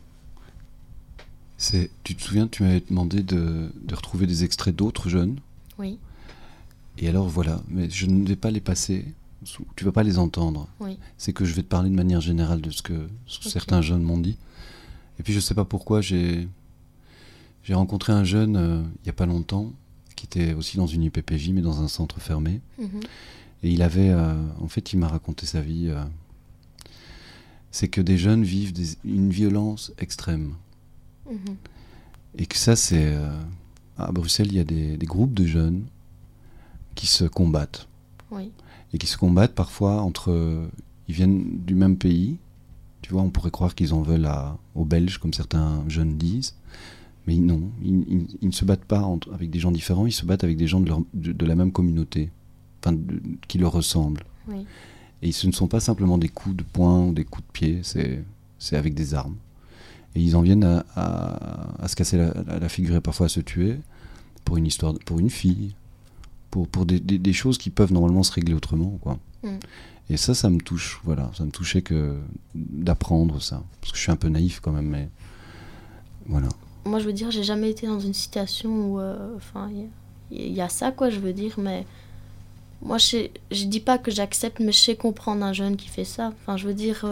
c'est, tu te souviens, tu m'avais demandé de retrouver des extraits d'autres jeunes.
Oui.
Et alors voilà, mais je ne vais pas les passer, tu vas pas les entendre.
Oui.
C'est que je vais te parler de manière générale de ce que certains jeunes m'ont dit. Et puis je sais pas pourquoi, j'ai rencontré un jeune il y a pas longtemps, qui était aussi dans une UPPJ, mais dans un centre fermé. Et il avait, en fait, il m'a raconté sa vie. C'est que des jeunes vivent une violence extrême. Et que ça, c'est... à Bruxelles, il y a des groupes de jeunes qui se combattent.
Oui.
Et qui se combattent parfois entre... Ils viennent du même pays. Tu vois, on pourrait croire qu'ils en veulent aux Belges, comme certains jeunes disent. Mais non, ils ne se battent pas avec des gens différents, ils se battent avec des gens de la même communauté, enfin, qui leur ressemblent.
Oui.
Et ce ne sont pas simplement des coups de poing ou des coups de pied, c'est avec des armes. Et ils en viennent à se casser la figure et parfois à se tuer pour une histoire, pour une fille, pour des choses qui peuvent normalement se régler autrement, quoi. Et ça me touche, voilà. Ça me touchait d'apprendre ça. Parce que je suis un peu naïf quand même, mais voilà.
Moi, je veux dire, j'ai jamais été dans une situation où... il y a ça, quoi, je veux dire, mais... Moi, je dis pas que j'accepte, mais je sais comprendre un jeune qui fait ça. Enfin, je veux dire...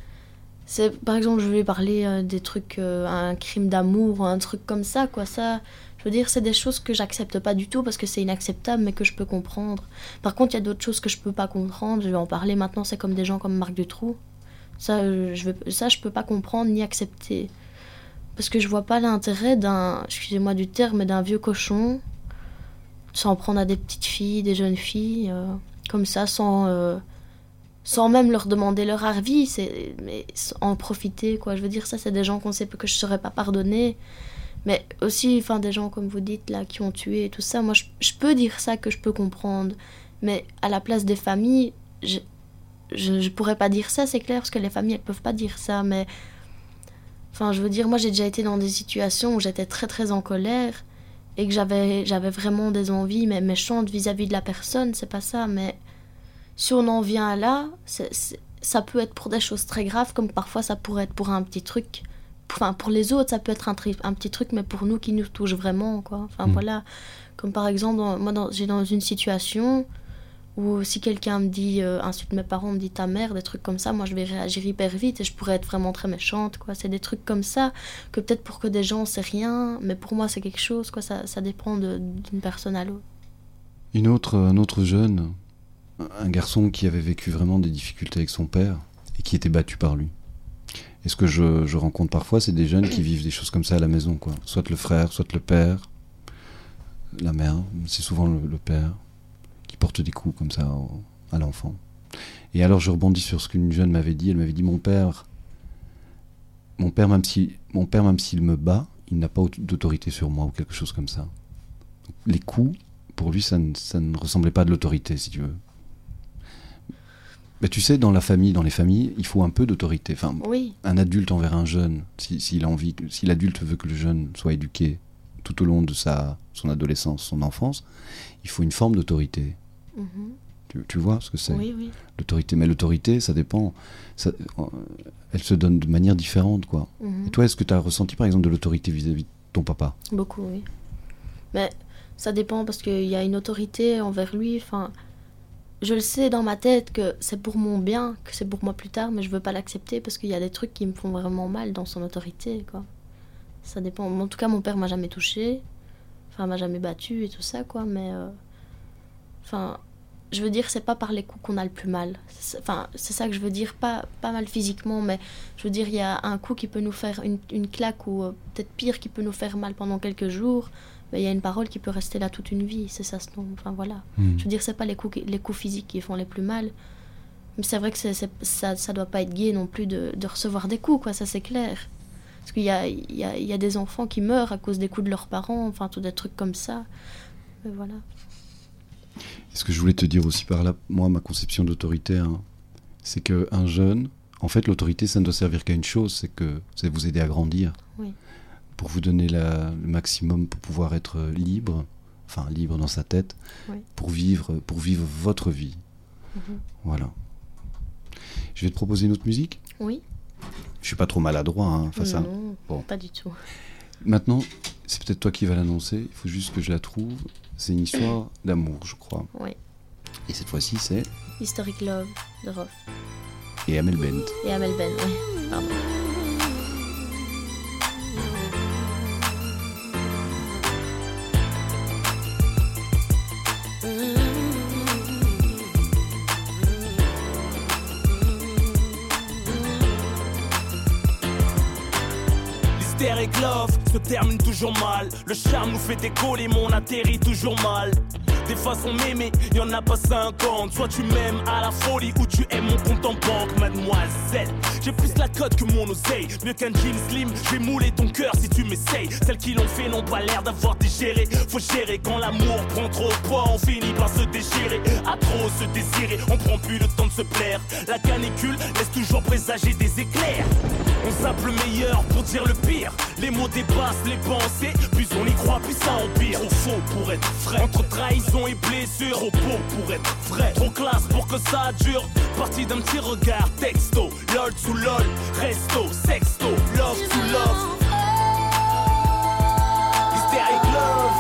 par exemple, je vais parler des trucs... un crime d'amour ou un truc comme ça, quoi. Ça, je veux dire, c'est des choses que j'accepte pas du tout parce que c'est inacceptable, mais que je peux comprendre. Par contre, il y a d'autres choses que je peux pas comprendre. Je vais en parler maintenant, c'est comme des gens comme Marc Dutroux. Ça, je peux pas comprendre ni accepter. Parce que je vois pas l'intérêt excusez-moi du terme, mais d'un vieux cochon s'en prendre à des petites filles, des jeunes filles, comme ça, sans même leur demander leur avis, mais en profiter, quoi. Je veux dire, ça, c'est des gens qu'on sait que je saurais pas pardonner. Mais aussi, enfin, des gens, comme vous dites, là, qui ont tué et tout ça, moi, je peux dire ça, que je peux comprendre. Mais à la place des familles, je pourrais pas dire ça, c'est clair, parce que les familles, elles peuvent pas dire ça, mais... Enfin, je veux dire, moi, j'ai déjà été dans des situations où j'étais très, très en colère et que j'avais vraiment des envies, mais méchantes vis-à-vis de la personne, c'est pas ça. Mais si on en vient là, ça peut être pour des choses très graves, comme parfois ça pourrait être pour un petit truc. Enfin, pour les autres, ça peut être un petit truc, mais pour nous, qui nous touche vraiment, quoi. Enfin, voilà. Comme par exemple, j'ai dans une situation... Ou si quelqu'un me dit, insulte mes parents, me dit ta mère, des trucs comme ça, moi je vais réagir hyper vite et je pourrais être vraiment très méchante, quoi. C'est des trucs comme ça, que peut-être pour que des gens c'est rien, mais pour moi c'est quelque chose, quoi. Ça dépend d'une personne à l'autre.
Un autre jeune, un garçon qui avait vécu vraiment des difficultés avec son père et qui était battu par lui. Et ce que je rencontre parfois, c'est des jeunes qui vivent des choses comme ça à la maison, quoi. Soit le frère, soit le père, la mère, c'est souvent le père, qui porte des coups comme ça à l'enfant. Et alors je rebondis sur ce qu'une jeune m'avait dit. Elle m'avait dit, mon père même s'il me bat, il n'a pas d'autorité sur moi ou quelque chose comme ça. Les coups, pour lui, ça ne ressemblait pas à de l'autorité, si tu veux. Mais tu sais, dans les familles, il faut un peu d'autorité. Enfin, oui. Un adulte envers un jeune, si l'adulte veut que le jeune soit éduqué tout au long de son adolescence, son enfance, il faut une forme d'autorité. Tu vois ce que c'est?
Oui.
L'autorité. Mais l'autorité, ça dépend. Elle se donne de manière différente, quoi. Et toi, est-ce que tu as ressenti, par exemple, de l'autorité vis-à-vis de ton papa?
Beaucoup, oui. Mais ça dépend, parce qu'il y a une autorité envers lui. Enfin, je le sais dans ma tête que c'est pour mon bien, que c'est pour moi plus tard, mais je veux pas l'accepter parce qu'il y a des trucs qui me font vraiment mal dans son autorité, quoi. Ça dépend. En tout cas, mon père m'a jamais touchée. Enfin, m'a jamais battue et tout ça, quoi. Mais... Enfin, je veux dire, c'est pas par les coups qu'on a le plus mal. Enfin, c'est ça que je veux dire, pas mal physiquement, mais je veux dire, il y a un coup qui peut nous faire une claque, ou peut-être pire, qui peut nous faire mal pendant quelques jours, mais il y a une parole qui peut rester là toute une vie, c'est ça, enfin voilà. Je veux dire, c'est pas les coups physiques qui font les plus mal, mais c'est vrai que ça doit pas être gai non plus de recevoir des coups, quoi, ça c'est clair. Parce qu'il y a des enfants qui meurent à cause des coups de leurs parents, enfin, tout des trucs comme ça, mais voilà.
Et ce que je voulais te dire aussi par là, moi, ma conception d'autorité, c'est qu'un jeune, en fait, l'autorité, ça ne doit servir qu'à une chose, c'est vous aider à grandir.
Oui.
Pour vous donner le maximum pour pouvoir être libre, enfin libre dans sa tête, oui. pour vivre votre vie. Voilà. Je vais te proposer une autre musique.
Oui.
Je suis pas trop maladroit face à...
Non, bon. Pas du tout.
Maintenant, c'est peut-être toi qui vas l'annoncer, il faut juste que je la trouve. C'est une histoire d'amour, je crois.
Oui.
Et cette fois-ci, c'est...
Historic Love de Rof.
Et Amel Bent.
Oui, pardon.
L'hystérique love se termine toujours mal. Le charme nous fait décoller, mais on atterrit toujours mal. des façons m'aimer, y'en a pas 50. Soit tu m'aimes à la folie ou tu aimes mon compte en banque, mademoiselle. J'ai plus la cote que mon oseille, mieux qu'un jean slim, j'ai moulé ton cœur si tu m'essayes. Celles qui l'ont fait n'ont pas l'air d'avoir digéré. Faut gérer quand l'amour prend trop de poids, on finit par se déchirer. À trop se désirer, on prend plus le temps de se plaire. La canicule laisse toujours présager des éclairs. On zappe le meilleur pour dire le pire. Les mots dépassent les pensées, plus on y croit, plus ça empire. Trop faux pour être vrai, entre trahison et blessure. Trop beau pour être vrai, trop classe pour que ça dure. Parti d'un petit regard, texto, lol sous lol, resto, sexto, love to love. Hystérique love.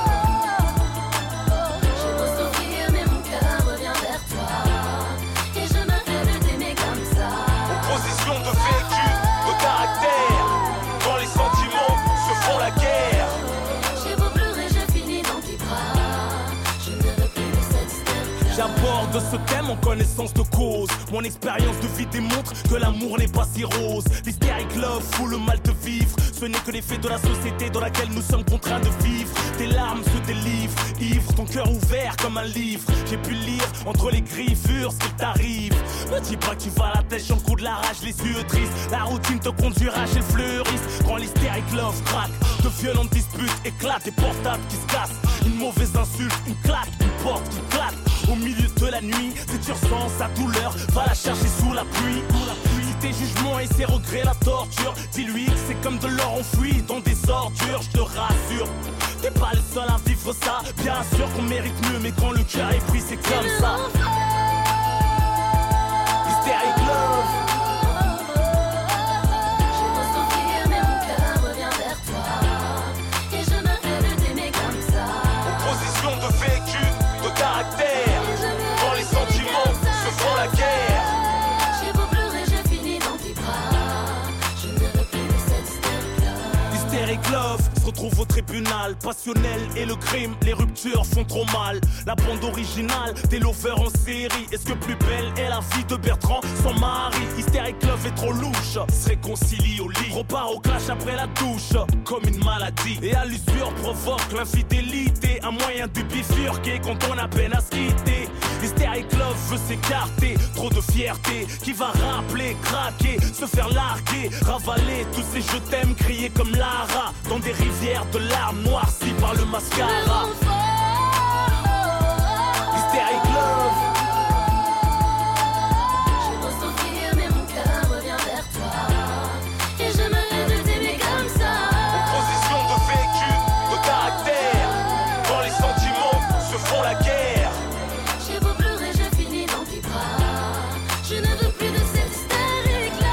J'ai beau souffrir mais mon cœur revient vers toi. Et je me rêve de t'aimer comme ça.
Opposition de vécu, de caractère. Quand les sentiments se font la guerre.
J'ai beau pleurer, je finis dans tes bras. Je ne veux plus de cette hystère.
J'aborde ce thème en connaissance de cause. Mon expérience de vie démontre que l'amour n'est pas si rose. L'hystérique love fout le mal de vivre. Ce n'est que l'effet de la société dans laquelle nous sommes contraints de vivre. Tes larmes se délivrent, ivre, ton cœur ouvert comme un livre. J'ai pu lire entre les griffures ce qui t'arrive. Me dis pas que tu vas à la tête, j'en coup de la rage, les yeux tristes. La routine te conduira chez le fleuriste. Quand l'hystérique love craque, de violentes disputes éclatent, des portables qui se cassent. Une mauvaise insulte, une claque, une porte qui claque. Au milieu de la nuit, si tu ressens sa douleur, va la chercher sous la pluie. Si tes jugements et ses regrets la torture, dis-lui que c'est comme de l'or enfoui dans des ordures, je te rassure. T'es pas le seul à vivre ça, bien sûr qu'on mérite mieux, mais quand le cœur est pris, c'est comme ça. Hystérique love.
J'ai beau souffrir mais mon cœur revient vers toi. Et je me rêve de t'aimer comme ça.
Opposition de vécu, de caractère. Quand les sentiments se font la guerre.
J'ai beau pleurer, je finis dans tes bras. Je ne veux plus de cette hystérique.
Hystérique love se retrouve au tribunal. Passionnel et le crime, les ruptures font trop mal. La bande originale des lovers en série. Est-ce que plus belle est la vie de Bertrand, son mari? Hystérique love est trop louche, se réconcilie au lit, repart au clash après la douche, comme une maladie. Et à l'usure provoque l'infidélité, un moyen de bifurquer quand on a peine à se quitter. Hystérique love veut s'écarter, trop de fierté qui va rappeler, craquer, se faire larguer, ravaler tous ces je t'aime criés comme Lara dans des rivières de larmes noircies par le mascara. Hystérique love.
J'ai beau souffrir mais mon cœur revient vers toi. Et je me rêve de t'aimer comme ça.
Opposition de vécu, de caractère. Quand les sentiments se font la guerre.
J'ai beau pleurer, je finis dans tes bras. Je ne veux plus de cette hystérique-là.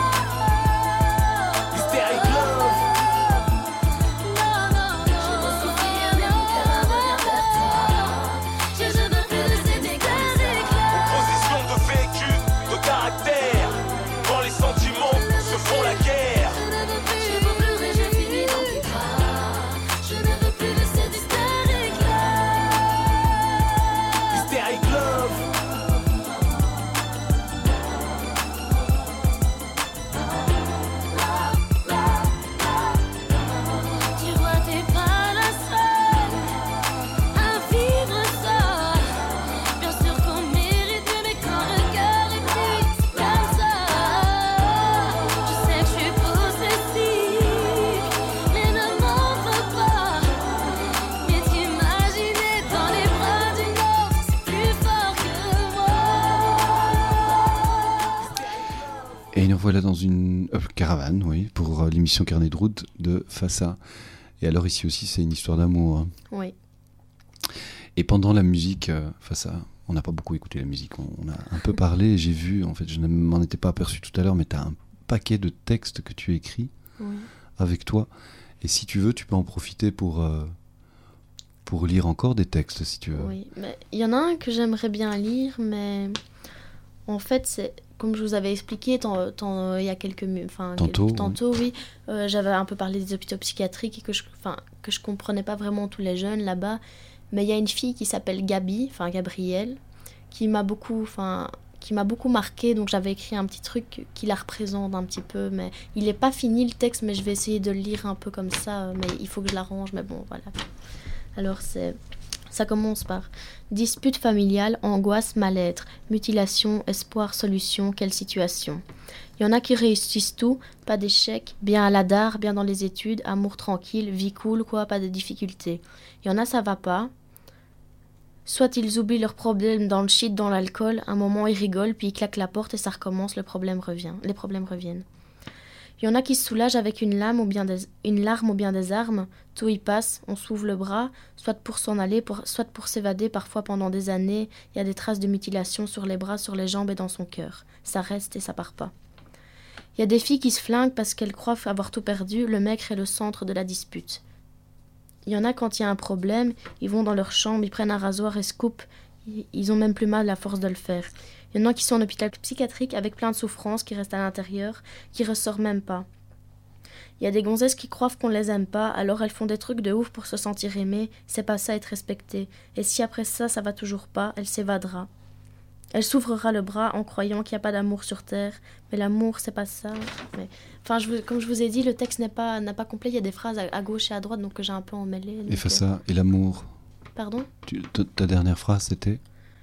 Hystérique love.
Non, non, non. J'ai beau souffrir mais mon cœur revient vers toi. Je ne veux plus de cette hystérique-là.
Opposition de vécu, de caractère. Quand les sentiments se font la guerre.
Je ne veux plus. J'ai beau pleurer, je finis dans tes bras. Je ne veux plus de cette hystérique-là.
Hystérique love.
Tu vois, t'es pas la seule à vivre ça. Bien sûr qu'on mérite mieux, mais quand le cœur est pris, c'est comme ça. Je sais que je suis possessive, mais ne m'en veux pas. Mais t'imaginer dans les bras d'une autre, c'est plus fort que moi.
Et nous voilà dans une caravane, oui, pour l'émission Carnet de route de Fassa. Et alors ici aussi, c'est une histoire d'amour. Hein.
Oui.
Et pendant la musique, Fassa, on n'a pas beaucoup écouté la musique, on a un peu parlé, et j'ai vu, en fait, je ne m'en étais pas aperçu tout à l'heure, mais tu as un paquet de textes que tu écris
Oui.
avec toi. Et si tu veux, tu peux en profiter pour lire encore des textes, si tu veux.
Oui, mais il y en a un que j'aimerais bien lire, mais en fait, c'est comme je vous avais expliqué il y a quelques tantôt, oui, j'avais un peu parlé des hôpitaux psychiatriques et que je comprenais pas vraiment tous les jeunes là-bas, mais il y a une fille qui s'appelle Gabrielle, qui m'a beaucoup marqué, donc j'avais écrit un petit truc qui la représente un petit peu, mais il n'est pas fini le texte, mais je vais essayer de le lire un peu comme ça, mais il faut que je l'arrange, mais bon, voilà. Alors c'est Ça commence par dispute familiale, angoisse, mal-être, mutilation, espoir, solution, quelle situation. Il y en a qui réussissent tout, pas d'échec, bien à la dare, bien dans les études, amour tranquille, vie cool, quoi, pas de difficultés. Il y en a ça va pas. Soit ils oublient leurs problèmes dans le shit, dans l'alcool, un moment ils rigolent, puis ils claquent la porte et ça recommence, les problèmes reviennent. Il y en a qui se soulagent avec une larme ou bien des armes, tout y passe, on s'ouvre le bras, soit pour s'en aller, soit pour s'évader, parfois pendant des années, il y a des traces de mutilation sur les bras, sur les jambes et dans son cœur. Ça reste et ça part pas. Il y a des filles qui se flinguent parce qu'elles croient avoir tout perdu, le maigre est le centre de la dispute. Il y en a quand il y a un problème, ils vont dans leur chambre, ils prennent un rasoir et se coupent, ils ont même plus mal à force de le faire. Il y en a qui sont en hôpital psychiatrique avec plein de souffrances qui restent à l'intérieur, qui ressortent même pas. Il y a des gonzesses qui croient qu'on les aime pas, alors elles font des trucs de ouf pour se sentir aimées, c'est pas ça être respectée. Et si après ça va toujours pas, elle s'évadera. Elle s'ouvrira le bras en croyant qu'il n'y a pas d'amour sur terre, mais l'amour c'est pas ça. Mais... Enfin, comme je vous ai dit, le texte n'a pas complet, il y a des phrases à gauche et à droite, donc que j'ai un peu emmêlé.
Et face ça, et l'amour.
Pardon ?
Ta dernière phrase c'était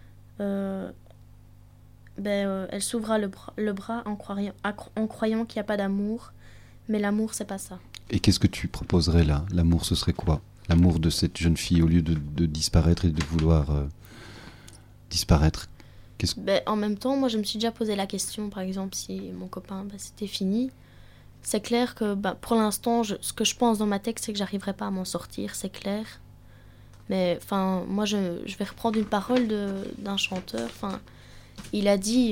elle s'ouvrira le bras en croyant qu'il n'y a pas d'amour, mais l'amour c'est pas ça.
Et qu'est-ce que tu proposerais là ? L'amour ce serait quoi ? L'amour de cette jeune fille au lieu de disparaître et de vouloir disparaître.
En même temps, moi je me suis déjà posé la question, par exemple, si mon copain c'était fini. C'est clair que pour l'instant, ce que je pense dans ma tête, c'est que j'arriverai pas à m'en sortir, c'est clair. Mais enfin, moi je vais reprendre une parole d'un chanteur. Enfin, il a dit,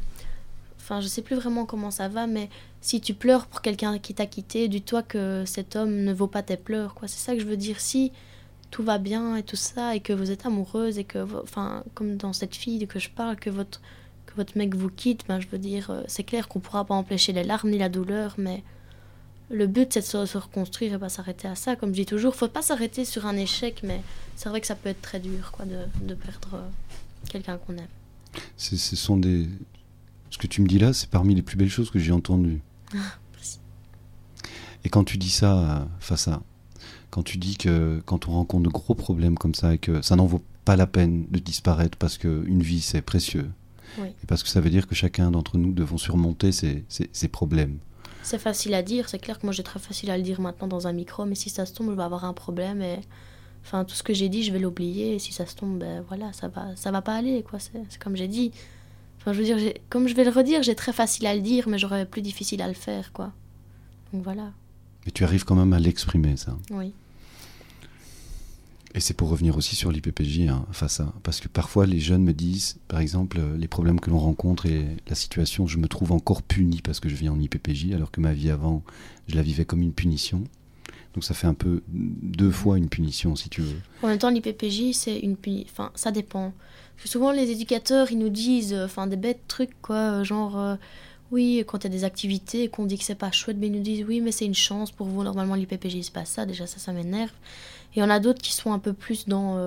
je sais plus vraiment comment ça va, mais si tu pleures pour quelqu'un qui t'a quitté, dis-toi que cet homme ne vaut pas tes pleurs, quoi. C'est ça que je veux dire. Si tout va bien et tout ça, et que vous êtes amoureuse, et que, comme dans cette fille que je parle, que votre mec vous quitte, je veux dire, c'est clair qu'on pourra pas empêcher les larmes ni la douleur, mais le but c'est de se reconstruire et pas s'arrêter à ça. Comme je dis toujours, faut pas s'arrêter sur un échec, mais c'est vrai que ça peut être très dur, quoi, de perdre quelqu'un qu'on aime.
Ce que tu me dis là, c'est parmi les plus belles choses que j'ai entendues.
Merci.
Et quand tu dis ça face à... Quand tu dis que quand on rencontre de gros problèmes comme ça et que ça n'en vaut pas la peine de disparaître parce qu'une vie c'est précieux,
oui.
Et parce que ça veut dire que chacun d'entre nous devons surmonter ces problèmes.
C'est facile à dire, c'est clair que moi j'ai très facile à le dire maintenant dans un micro, mais si ça se tombe je vais avoir un problème et tout ce que j'ai dit je vais l'oublier, et si ça se tombe ça va pas aller, quoi. C'est comme j'ai dit, je veux dire, comme je vais le redire, j'ai très facile à le dire mais j'aurais plus difficile à le faire, quoi. Donc voilà.
Mais tu arrives quand même à l'exprimer, ça.
Oui.
Et c'est pour revenir aussi sur l'IPPJ, face à... Parce que parfois, les jeunes me disent, par exemple, les problèmes que l'on rencontre et la situation, je me trouve encore puni parce que je vis en IPPJ, alors que ma vie avant, je la vivais comme une punition. Donc ça fait un peu 2 fois une punition, si tu veux.
En même temps, l'IPPJ, c'est une punition... Enfin, ça dépend. Parce que souvent, les éducateurs, ils nous disent des bêtes trucs, quoi, genre... Oui, quand il y a des activités et qu'on dit que c'est pas chouette, mais ils nous disent oui, mais c'est une chance pour vous. Normalement, l'IPPJ, c'est pas ça. Déjà, ça m'énerve. Et il y en a d'autres qui sont un peu plus dans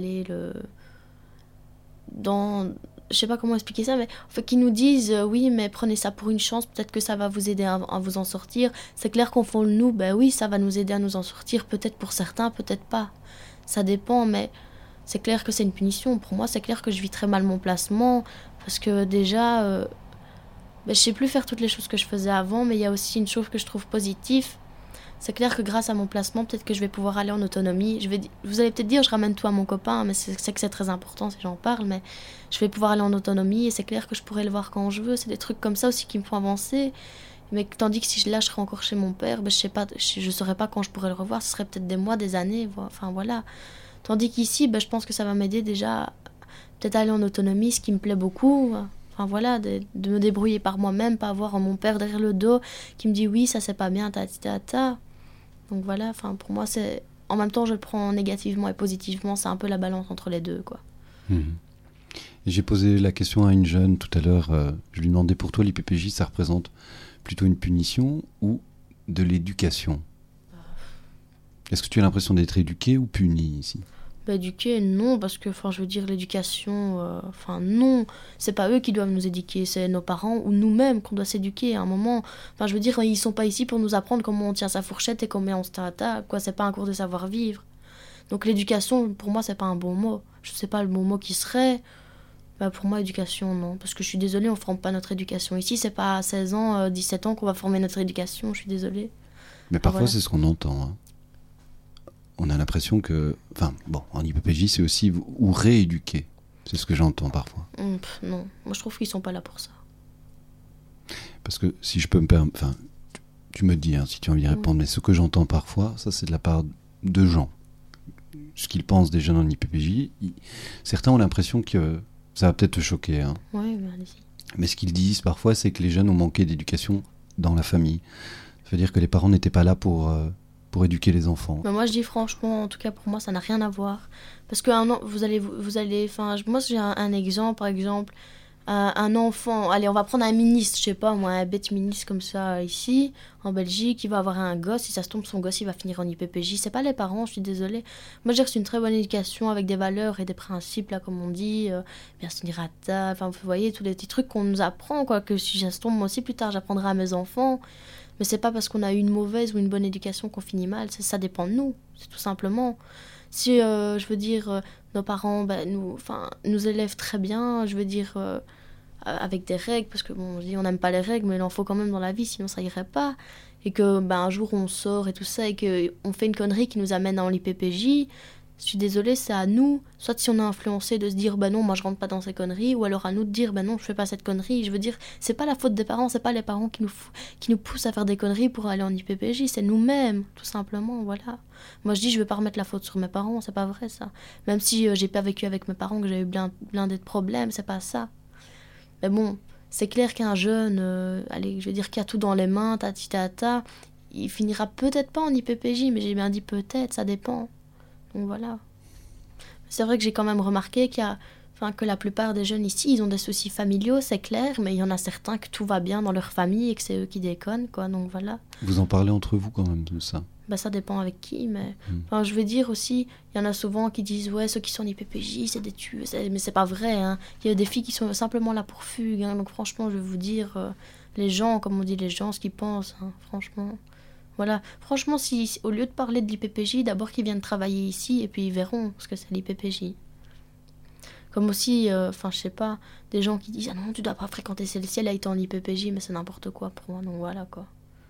je sais pas comment expliquer ça, mais qui nous disent oui, mais prenez ça pour une chance, peut-être que ça va vous aider à vous en sortir. C'est clair qu'on fait nous, oui, ça va nous aider à nous en sortir, peut-être pour certains, peut-être pas. Ça dépend, mais c'est clair que c'est une punition. Pour moi, c'est clair que je vis très mal mon placement, parce que déjà... je sais plus faire toutes les choses que je faisais avant, mais il y a aussi une chose que je trouve positive. C'est clair que grâce à mon placement, peut-être que je vais pouvoir aller en autonomie. Vous allez peut-être dire, je ramène tout à mon copain, mais c'est que c'est très important si j'en parle, mais je vais pouvoir aller en autonomie et c'est clair que je pourrai le voir quand je veux. C'est des trucs comme ça aussi qui me font avancer. Mais tandis que si je serais encore chez mon père, je saurais pas quand je pourrais le revoir. Ce serait peut-être des mois, des années, enfin voilà. Tandis qu'ici, je pense que ça va m'aider déjà peut-être à aller en autonomie, ce qui me plaît beaucoup. Enfin voilà, de me débrouiller par moi-même, pas avoir mon père derrière le dos qui me dit oui, ça c'est pas bien, ta. Donc voilà, pour moi c'est... En même temps je le prends négativement et positivement, c'est un peu la balance entre les deux, quoi.
Et j'ai posé la question à une jeune tout à l'heure, je lui demandais pour toi l'IPPJ ça représente plutôt une punition ou de l'éducation ? Est-ce que tu as l'impression d'être éduqué ou puni ici ?
Éduquer, non, parce que, je veux dire, l'éducation, non, c'est pas eux qui doivent nous éduquer, c'est nos parents ou nous-mêmes qu'on doit s'éduquer à un moment. Je veux dire, ils sont pas ici pour nous apprendre comment on tient sa fourchette et comment on se tient à table, quoi, c'est pas un cours de savoir-vivre. Donc l'éducation, pour moi, c'est pas un bon mot. Je sais pas le bon mot qui serait. Bah, pour moi, éducation, non. Parce que je suis désolée, on ne forme pas notre éducation. Ici, c'est pas à 16 ans, 17 ans qu'on va former notre éducation, je suis désolée.
Mais parfois, c'est ce qu'on entend. Hein. On a l'impression que... Enfin, bon, en IPPJ, c'est aussi ou rééduquer. C'est ce que j'entends parfois.
Non, moi je trouve qu'ils sont pas là pour ça.
Parce que si je peux me permettre... Enfin, tu me dis, hein, si tu as envie de répondre, mais ce que j'entends parfois, ça c'est de la part de gens. Ce qu'ils pensent des jeunes en IPPJ, certains ont l'impression que... Ça va peut-être te choquer. Hein.
Oui, bah, allez-y.
Mais ce qu'ils disent parfois, c'est que les jeunes ont manqué d'éducation dans la famille. Ça veut dire que les parents n'étaient pas là pour éduquer les enfants.
Mais moi, je dis franchement, en tout cas pour moi, ça n'a rien à voir. Parce que vous allez, enfin, moi, j'ai un exemple, par exemple, un enfant. Allez, on va prendre un ministre, je sais pas, moi, un bête ministre comme ça ici, en Belgique, il va avoir un gosse. Si ça se tombe, son gosse, il va finir en IPPJ. C'est pas les parents, je suis désolée. Moi, j'ai reçu une très bonne éducation avec des valeurs et des principes, là, comme on dit, bien se tenir à table. Enfin, vous voyez, tous les petits trucs qu'on nous apprend, quoi. Que si ça se tombe, moi aussi, plus tard, j'apprendrai à mes enfants. Mais c'est pas parce qu'on a eu une mauvaise ou une bonne éducation qu'on finit mal. Ça dépend de nous, c'est tout simplement. Si, je veux dire, nos parents nous élèvent très bien, je veux dire, avec des règles, parce que bon, on n'aime pas les règles, mais il en faut quand même dans la vie, sinon ça irait pas. Et que un jour on sort et tout ça, et qu'on fait une connerie qui nous amène dans l'IPPJ, je suis désolée, c'est à nous, soit si on est influencé, de se dire non, moi je rentre pas dans ces conneries, ou alors à nous de dire non, je fais pas cette connerie. Je veux dire, c'est pas la faute des parents, c'est pas les parents qui nous poussent à faire des conneries pour aller en IPPJ, c'est nous-mêmes, tout simplement, voilà. Moi je dis, je veux pas remettre la faute sur mes parents, c'est pas vrai ça. Même si j'ai pas vécu avec mes parents, que j'ai eu blindé de problèmes, c'est pas ça. Mais bon, c'est clair qu'un jeune, allez, je veux dire, qui a tout dans les mains, tata, il finira peut-être pas en IPPJ, mais j'ai bien dit peut-être, ça dépend. Donc voilà. C'est vrai que j'ai quand même remarqué que la plupart des jeunes ici, ils ont des soucis familiaux, c'est clair, mais il y en a certains que tout va bien dans leur famille et que c'est eux qui déconnent, quoi, donc voilà.
Vous en parlez entre vous quand même de ça?
Ça dépend avec qui, mais... Enfin, je veux dire aussi, il y en a souvent qui disent « Ouais, ceux qui sont en IPPJ, c'est des tueux. » Mais c'est pas vrai, hein. Il y a des filles qui sont simplement là pour fugue, hein. Donc franchement, je vais vous dire, les gens, comme on dit les gens, ce qu'ils pensent, hein, franchement... Voilà, franchement, si au lieu de parler de l'IPPJ, d'abord qu'ils viennent travailler ici et puis ils verront ce que c'est l'IPPJ. Comme aussi, je sais pas, des gens qui disent « Ah non, tu dois pas fréquenter celle-ci, elle a été en IPPJ, mais c'est n'importe quoi pour moi. » Donc voilà, quoi.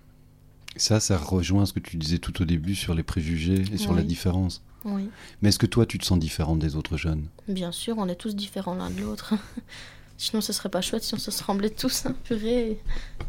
Ça rejoint ce que tu disais tout au début sur les préjugés et sur la différence.
Oui.
Mais est-ce que toi, tu te sens différente des autres jeunes?
Bien sûr, on est tous différents l'un de l'autre. Sinon, ce serait pas chouette si on se ressemblait tous, hein, purée.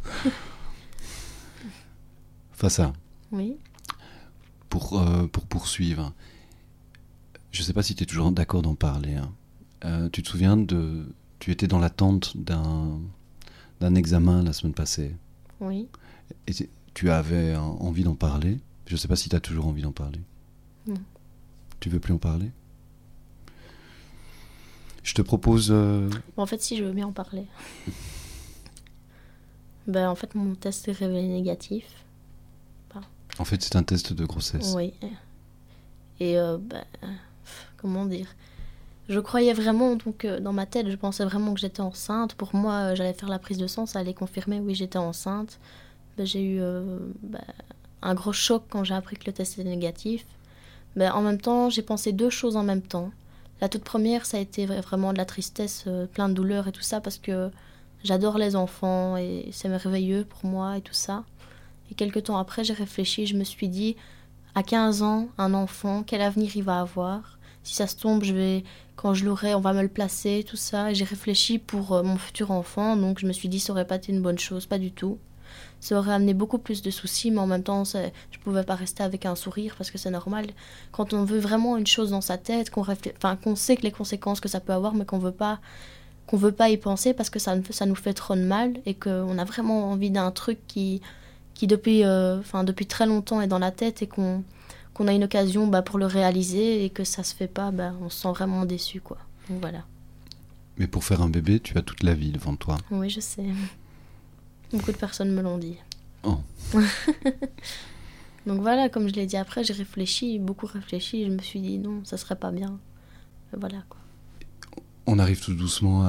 Fassa.
Oui.
Pour poursuivre, je sais pas si tu es toujours d'accord d'en parler. Hein. Tu te souviens tu étais dans l'attente d'un examen la semaine passée.
Oui.
Et tu avais envie d'en parler. Je sais pas si tu as toujours envie d'en parler.
Non.
Tu veux plus en parler? Je te propose...
En fait, si, je veux bien en parler. En fait, mon test s'est révélé négatif.
En fait, c'est un test de grossesse.
Oui. Et, comment dire? Je croyais vraiment, donc, dans ma tête, je pensais vraiment que j'étais enceinte. Pour moi, j'allais faire la prise de sang, ça allait confirmer, oui, j'étais enceinte. J'ai eu un gros choc quand j'ai appris que le test était négatif. En même temps, j'ai pensé deux choses en même temps. La toute première, ça a été vraiment de la tristesse, plein de douleur et tout ça, parce que j'adore les enfants et c'est merveilleux pour moi et tout ça. Et quelques temps après, j'ai réfléchi, je me suis dit, à 15 ans, un enfant, quel avenir il va avoir? Si ça se tombe, quand je l'aurai, on va me le placer, tout ça. Et j'ai réfléchi pour mon futur enfant, donc je me suis dit, ça aurait pas été une bonne chose, pas du tout. Ça aurait amené beaucoup plus de soucis, mais en même temps, je pouvais pas rester avec un sourire, parce que c'est normal. Quand on veut vraiment une chose dans sa tête, qu'on sait que les conséquences que ça peut avoir, mais qu'on veut pas y penser, parce que ça nous fait trop de mal, et qu'on a vraiment envie d'un truc qui depuis très longtemps est dans la tête et qu'on a une occasion pour le réaliser et que ça se fait pas, on se sent vraiment déçu, quoi. Donc voilà.
Mais pour faire un bébé, tu as toute la vie devant toi.
Oui, je sais. Beaucoup de personnes me l'ont dit.
Oh.
Donc voilà, comme je l'ai dit après, j'ai beaucoup réfléchi, je me suis dit non, ça serait pas bien. Et voilà, quoi.
On arrive tout doucement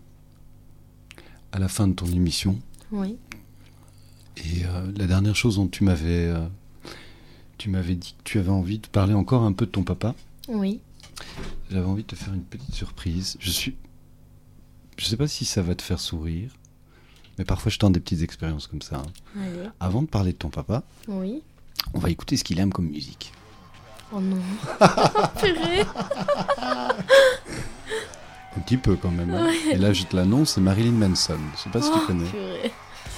à la fin de ton émission.
Oui.
Et la dernière chose dont tu m'avais dit que tu avais envie de parler encore un peu de ton papa.
Oui.
J'avais envie de te faire une petite surprise. Je sais pas si ça va te faire sourire, mais parfois je tente des petites expériences comme ça.
Allez.
Avant de parler de ton papa,
Oui.
on va écouter ce qu'il aime comme musique.
Oh non. Purée.
Un petit peu quand même. Hein.
Ouais.
Et là, je te l'annonce, c'est Marilyn Manson. Je sais pas si tu connais.
Purée.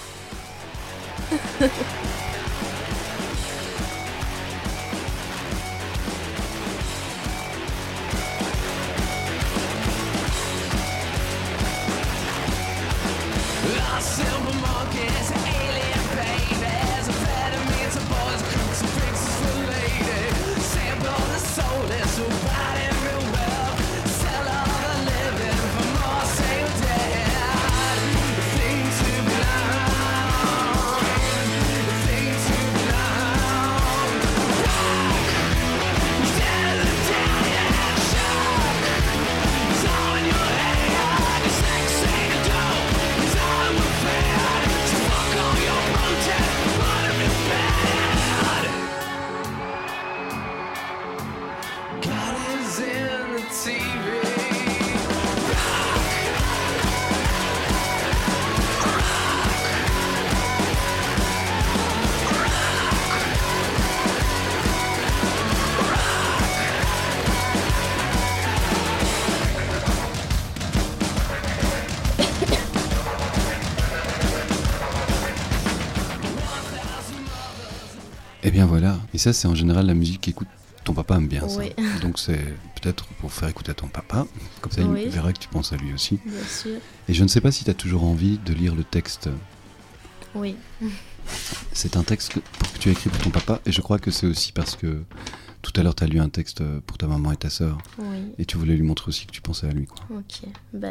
Et bien voilà. Et ça, c'est en général la musique qu'écoute ton papa aime bien.
Oui.
Ça. Donc c'est peut-être pour faire écouter à ton papa. Comme ça,
Oui.
il verra que tu penses à lui aussi.
Bien sûr.
Et je ne sais pas si tu as toujours envie de lire le texte.
Oui.
C'est un texte que tu as écrit pour ton papa. Et je crois que c'est aussi parce que tout à l'heure, tu as lu un texte pour ta maman et ta sœur.
Oui.
Et tu voulais lui montrer aussi que tu pensais à lui. Quoi.
Ok.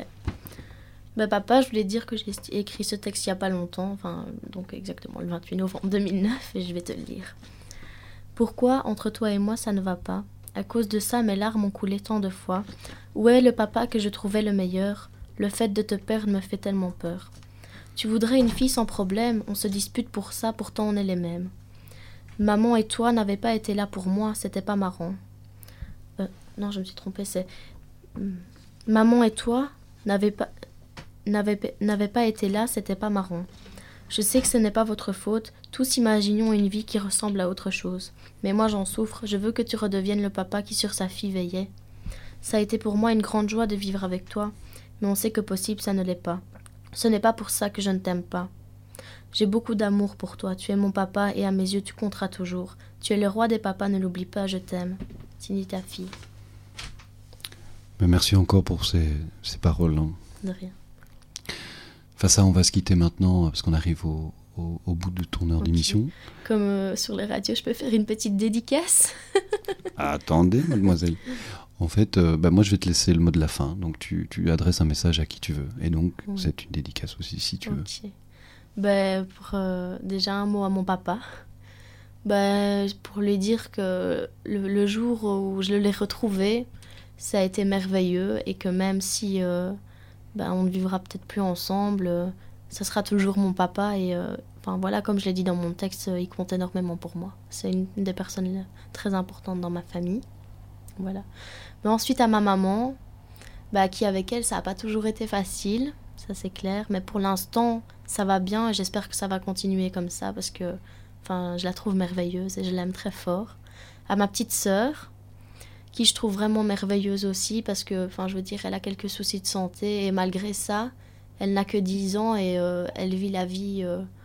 Papa, je voulais te dire que j'ai écrit ce texte il n'y a pas longtemps, enfin, donc exactement le 28 novembre 2009, et je vais te le lire. Pourquoi, entre toi et moi, ça ne va pas? À cause de ça, mes larmes ont coulé tant de fois. Où est le papa que je trouvais le meilleur? Le fait de te perdre me fait tellement peur. Tu voudrais une fille sans problème, on se dispute pour ça, pourtant on est les mêmes. Maman et toi n'avaient pas été là pour moi, c'était pas marrant. Non, je me suis trompée, c'est... Maman et toi n'avaient pas été là, c'était pas marrant. Je sais que ce n'est pas votre faute, tous imaginons une vie qui ressemble à autre chose. Mais moi j'en souffre, je veux que tu redeviennes le papa qui sur sa fille veillait. Ça a été pour moi une grande joie de vivre avec toi, mais on sait que possible ça ne l'est pas. Ce n'est pas pour ça que je ne t'aime pas. J'ai beaucoup d'amour pour toi, tu es mon papa et à mes yeux tu compteras toujours. Tu es le roi des papas, ne l'oublie pas, je t'aime. Signé ta fille.
Mais merci encore pour ces paroles. Hein.
De rien.
Face à, on va se quitter maintenant parce qu'on arrive au bout de ton heure d'émission.
Comme sur les radios, je peux faire une petite dédicace.
Attendez, mademoiselle. En fait, moi je vais te laisser le mot de la fin. Donc tu adresses un message à qui tu veux. Et donc c'est une dédicace aussi si tu veux.
Pour déjà un mot à mon papa. Pour lui dire que le jour où je l'ai retrouvé, ça a été merveilleux et que même si on ne vivra peut-être plus ensemble, ça sera toujours mon papa et comme je l'ai dit dans mon texte, il compte énormément pour moi. C'est une des personnes très importantes dans ma famille. Voilà. Mais ensuite à ma maman, qui avec elle ça n'a pas toujours été facile, ça c'est clair, mais pour l'instant ça va bien et j'espère que ça va continuer comme ça parce que je la trouve merveilleuse et je l'aime très fort. À ma petite sœur, qui je trouve vraiment merveilleuse aussi parce que, elle a quelques soucis de santé et malgré ça, elle n'a que 10 ans et elle vit la vie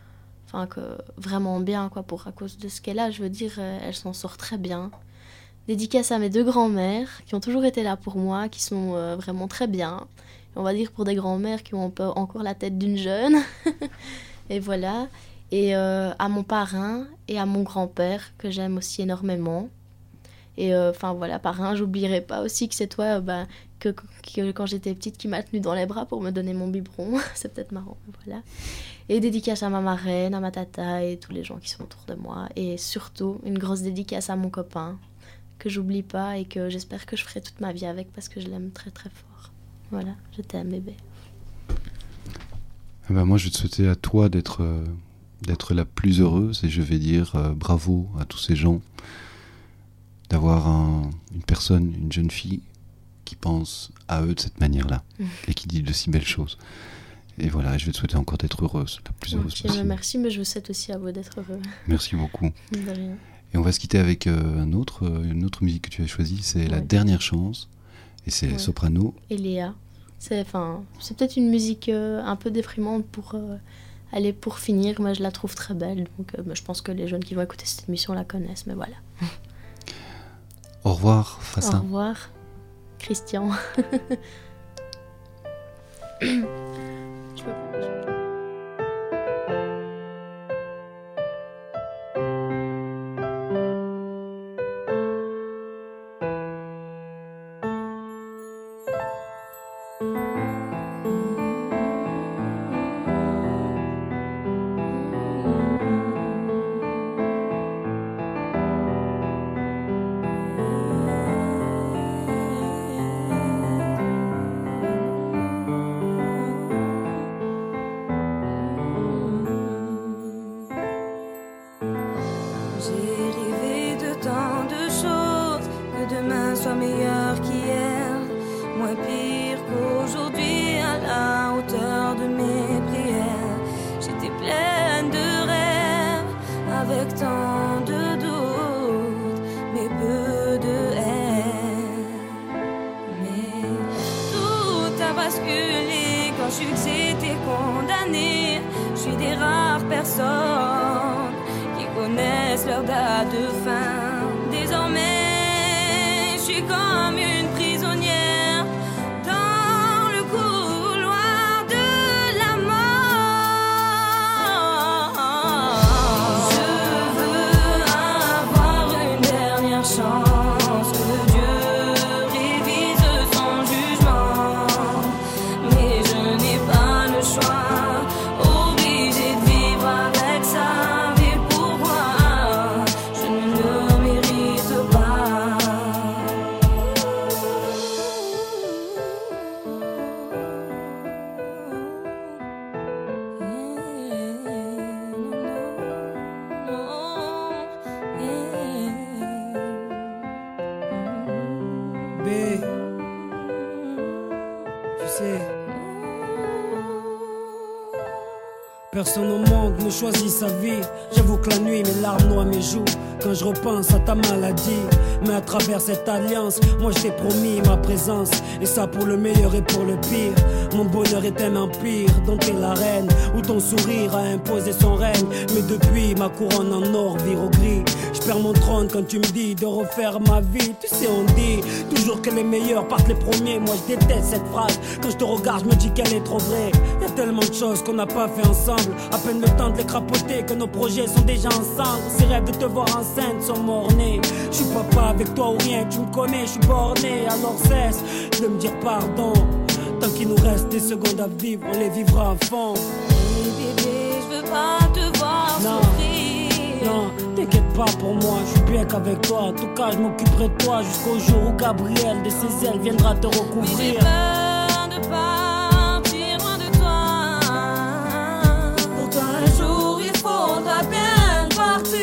vraiment bien à cause de ce qu'elle a. Elle s'en sort très bien. Dédicace à mes 2 grands-mères qui ont toujours été là pour moi, qui sont vraiment très bien. Et on va dire pour des grands-mères qui ont encore la tête d'une jeune. Et voilà. Et à mon parrain et à mon grand-père que j'aime aussi énormément. Et parrain, j'oublierai pas aussi que c'est toi que quand j'étais petite qui m'a tenue dans les bras pour me donner mon biberon. C'est peut-être marrant, voilà. Et dédicace à ma marraine, à ma tata et tous les gens qui sont autour de moi. Et surtout, une grosse dédicace à mon copain que j'oublie pas et que j'espère que je ferai toute ma vie avec parce que je l'aime très très fort. Voilà, je t'aime bébé.
Moi, je vais te souhaiter à toi d'être la plus heureuse et je vais dire bravo à tous ces gens d'avoir une personne, une jeune fille qui pense à eux de cette manière-là et qui dit de si belles choses. Et voilà, je vais te souhaiter encore d'être heureuse, la plus heureuse possible.
Merci, mais je vous souhaite aussi à vous d'être heureux.
Merci beaucoup.
De rien.
Et on va se quitter avec une autre musique que tu as choisie, c'est La Dernière Chance, et c'est Soprano.
Et Léa. C'est peut-être une musique un peu déprimante pour finir, mais je la trouve très belle, donc je pense que les jeunes qui vont écouter cette émission la connaissent, mais voilà.
Au revoir, Fassa.
Au revoir, Christian. Je peux pas.
Personne au monde ne choisit sa vie. J'avoue que la nuit mes larmes noient mes joues quand je repense à ta maladie. Mais à travers cette alliance, moi je t'ai promis ma présence, et ça pour le meilleur et pour le pire. Mon bonheur est un empire dont t'es la reine, où ton sourire a imposé son règne. Mais depuis ma couronne en or vire au gris. Je perds mon trône quand tu me dis de refaire ma vie. Tu sais on dit toujours que les meilleurs partent les premiers. Moi je déteste cette phrase. Quand je te regarde je me dis qu'elle est trop vraie. Y'a tellement de choses qu'on n'a pas fait ensemble. À peine le temps de les crapoter que nos projets sont déjà ensemble. Ces rêves de te voir enceinte sont mornés. Je suis papa avec toi ou rien, tu me connais, je suis borné. Alors cesse de me dire pardon. Tant qu'il nous reste des secondes à vivre, on les vivra à fond.
Hey bébé, je veux pas te voir souffrir.
Non, t'inquiète pas pour moi, je suis bien qu'avec toi. En tout cas, je m'occuperai de toi jusqu'au jour où Gabriel de ses ailes viendra te recouvrir.
Oui, j'ai peur de partir loin de toi. Pourtant un jour il faudra bien partir.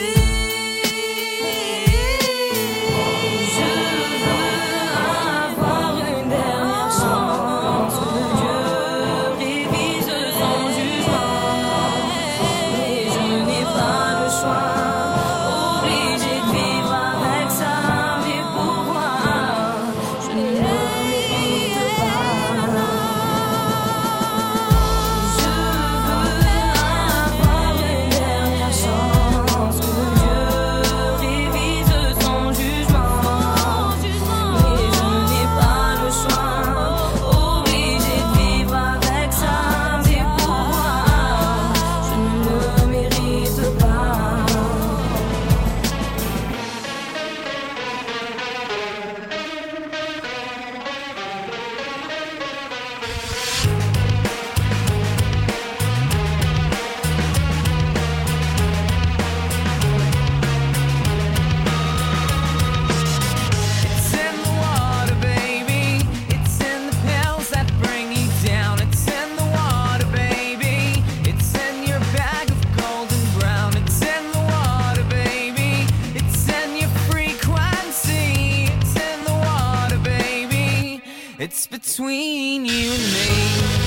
between you and me.